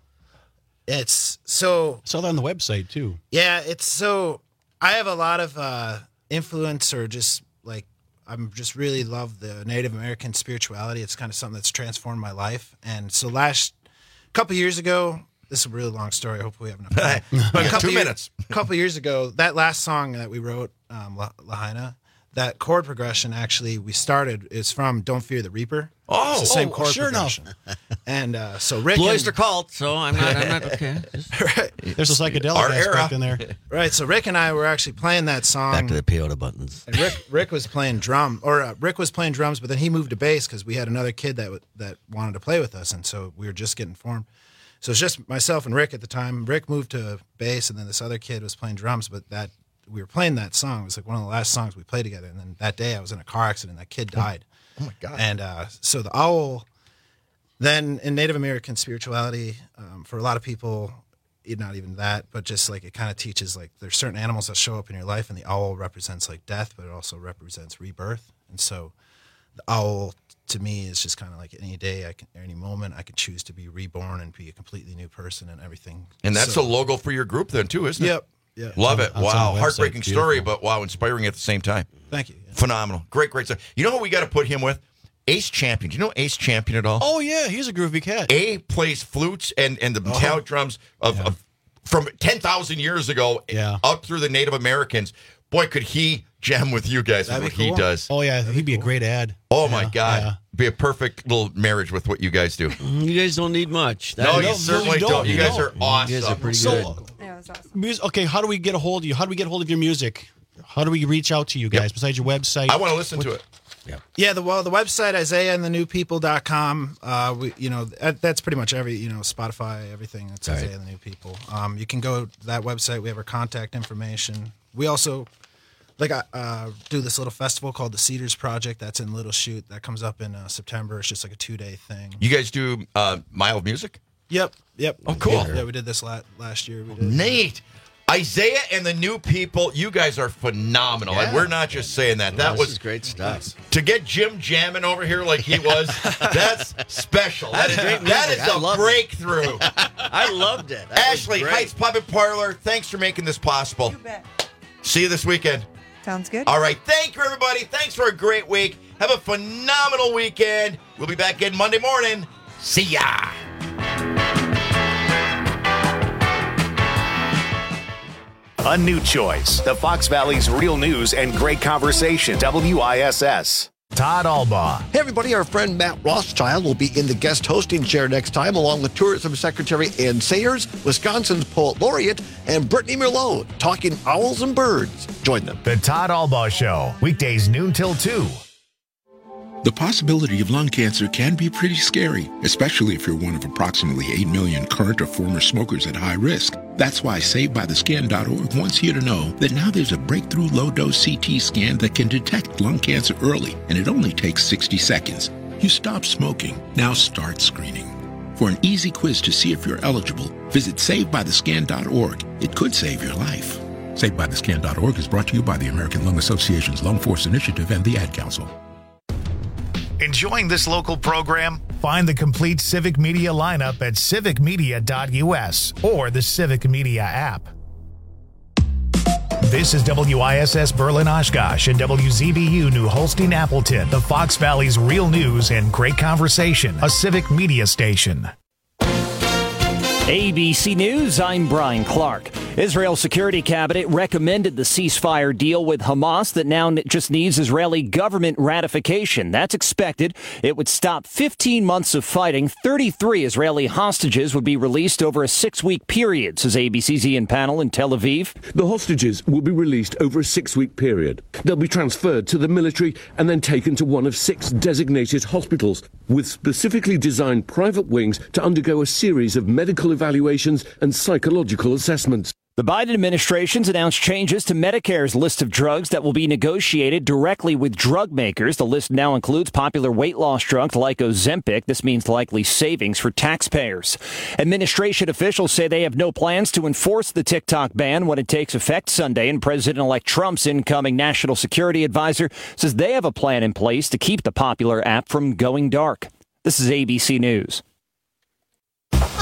It's so. I saw that on the website, too. Yeah, it's so. I have a lot of uh, influence, or just like I'm just really love the Native American spirituality. It's kind of something that's transformed my life. And so last couple years ago, this is a really long story. Hopefully, we have enough time. But Yeah, a couple two year- minutes. A couple years ago, that last song that we wrote, um, La- Lahaina, that chord progression actually we started is from "Don't Fear the Reaper." Oh, it's the same oh, chord sure enough. progression. And uh, so Rick, Blue and- Oyster Cult. So I'm not. I'm not okay. Just- right, There's a psychedelic Our aspect era. in there. right. So Rick and I were actually playing that song. Back to the peyote buttons. And Rick, Rick was playing drum, or uh, Rick was playing drums, but then he moved to bass because we had another kid that w- that wanted to play with us, and so we were just getting formed. So it's just myself and Rick at the time. Rick moved to bass, and then this other kid was playing drums. But that we were playing that song. It was like one of the last songs we played together. And then that day, I was in a car accident. That kid died. Oh my god. And uh, so the owl. Then in Native American spirituality, um, for a lot of people, it- not even that, but just like it kind of teaches like there's certain animals that show up in your life, and the owl represents like death, but it also represents rebirth. And so the owl to me is just kind of like any day, I can, any moment, I could choose to be reborn and be a completely new person and everything. And that's So- the logo for your group then too, isn't it? Yep. Yeah. Love It's it. on- it's on Wow. the website. Heartbreaking It's story, beautiful. but wow, inspiring at the same time. Thank you. Yeah. Phenomenal. Great, great stuff. You know who we got to put him with? Ace Champion. Do you know Ace Champion at all? Oh, yeah, he's a groovy cat. A plays flutes and, and the metallic drums of, of from ten thousand years ago Yeah. up through the Native Americans. Boy, could he jam with you guys with That'd what be he cool. does. Oh, yeah, he'd be a great ad. Oh, my God. yeah. Be a perfect little marriage with what you guys do. You guys don't need much. No, you no, certainly you don't. don't. You You guys don't. are awesome. You guys are pretty So, good. Yeah, it was awesome. mus- okay, how do we get a hold of you? How do we get a hold of your music? How do we reach out to you guys besides your website? I want to listen to it. Yeah, the well, the website Isaiah and the New People dot com. Uh, we, you know, that, that's pretty much every, you know, Spotify, everything. That's Right. Isaiah and the New People. Um, you can go to that website. We have our contact information. We also, like, I uh, do this little festival called the Cedars Project. That's in Little Chute. That comes up in uh, September. It's just like a two day thing. You guys do uh, Mile of Music? Yep, yep. Oh, cool. Yeah, we did this la- last year. We did. Nate. Isaiah and the New People, you guys are phenomenal. And Yeah. we're not just saying that. That This was is great stuff. to get Jim jamming over here like he was. That's special. That is, great that music. is I a love it. breakthrough. I loved it. That was Ashley great. Heights Pub and Parlor, thanks for making this possible. You bet. See you this weekend. Sounds good. All right. Thank you, everybody. Thanks for a great week. Have a phenomenal weekend. We'll be back again Monday morning. See ya. A new choice. The Fox Valley's real news and great conversation. W I S S. Todd Albaugh. Hey, everybody, our friend Matt Rothschild will be in the guest hosting chair next time, along with Tourism Secretary Ann Sayers, Wisconsin's Poet Laureate, and Brittany Merlot, talking owls and birds. Join them. The Todd Albaugh Show, weekdays noon till two. The possibility of lung cancer can be pretty scary, especially if you're one of approximately eight million current or former smokers at high risk. That's why Saved By The Scan dot org wants you to know that now there's a breakthrough low-dose C T scan that can detect lung cancer early, and it only takes sixty seconds. You stop smoking. Now start screening. For an easy quiz to see if you're eligible, visit Saved By The Scan dot org. It could save your life. Saved By The Scan dot org is brought to you by the American Lung Association's Lung Force Initiative and the Ad Council. Enjoying this local program? Find the complete Civic Media lineup at civic media dot u s or the Civic Media app. This is W I S S Berlin Oshkosh and W Z B U New Holstein Appleton, the Fox Valley's real news and great conversation, a Civic Media station. A B C News, I'm Brian Clark. Israel's security cabinet recommended the ceasefire deal with Hamas that now just needs Israeli government ratification. That's expected. It would stop fifteen months of fighting. thirty-three Israeli hostages would be released over a six-week period, says A B C's Ian Pannell in Tel Aviv. The hostages will be released over a six-week period. They'll be transferred to the military and then taken to one of six designated hospitals with specifically designed private wings to undergo a series of medical evaluations and psychological assessments. The Biden administration's announced changes to Medicare's list of drugs that will be negotiated directly with drug makers. The list now includes popular weight loss drugs like Ozempic. This means likely savings for taxpayers. Administration officials say they have no plans to enforce the TikTok ban when it takes effect Sunday, and President-elect Trump's incoming national security advisor says they have a plan in place to keep the popular app from going dark. This is A B C News.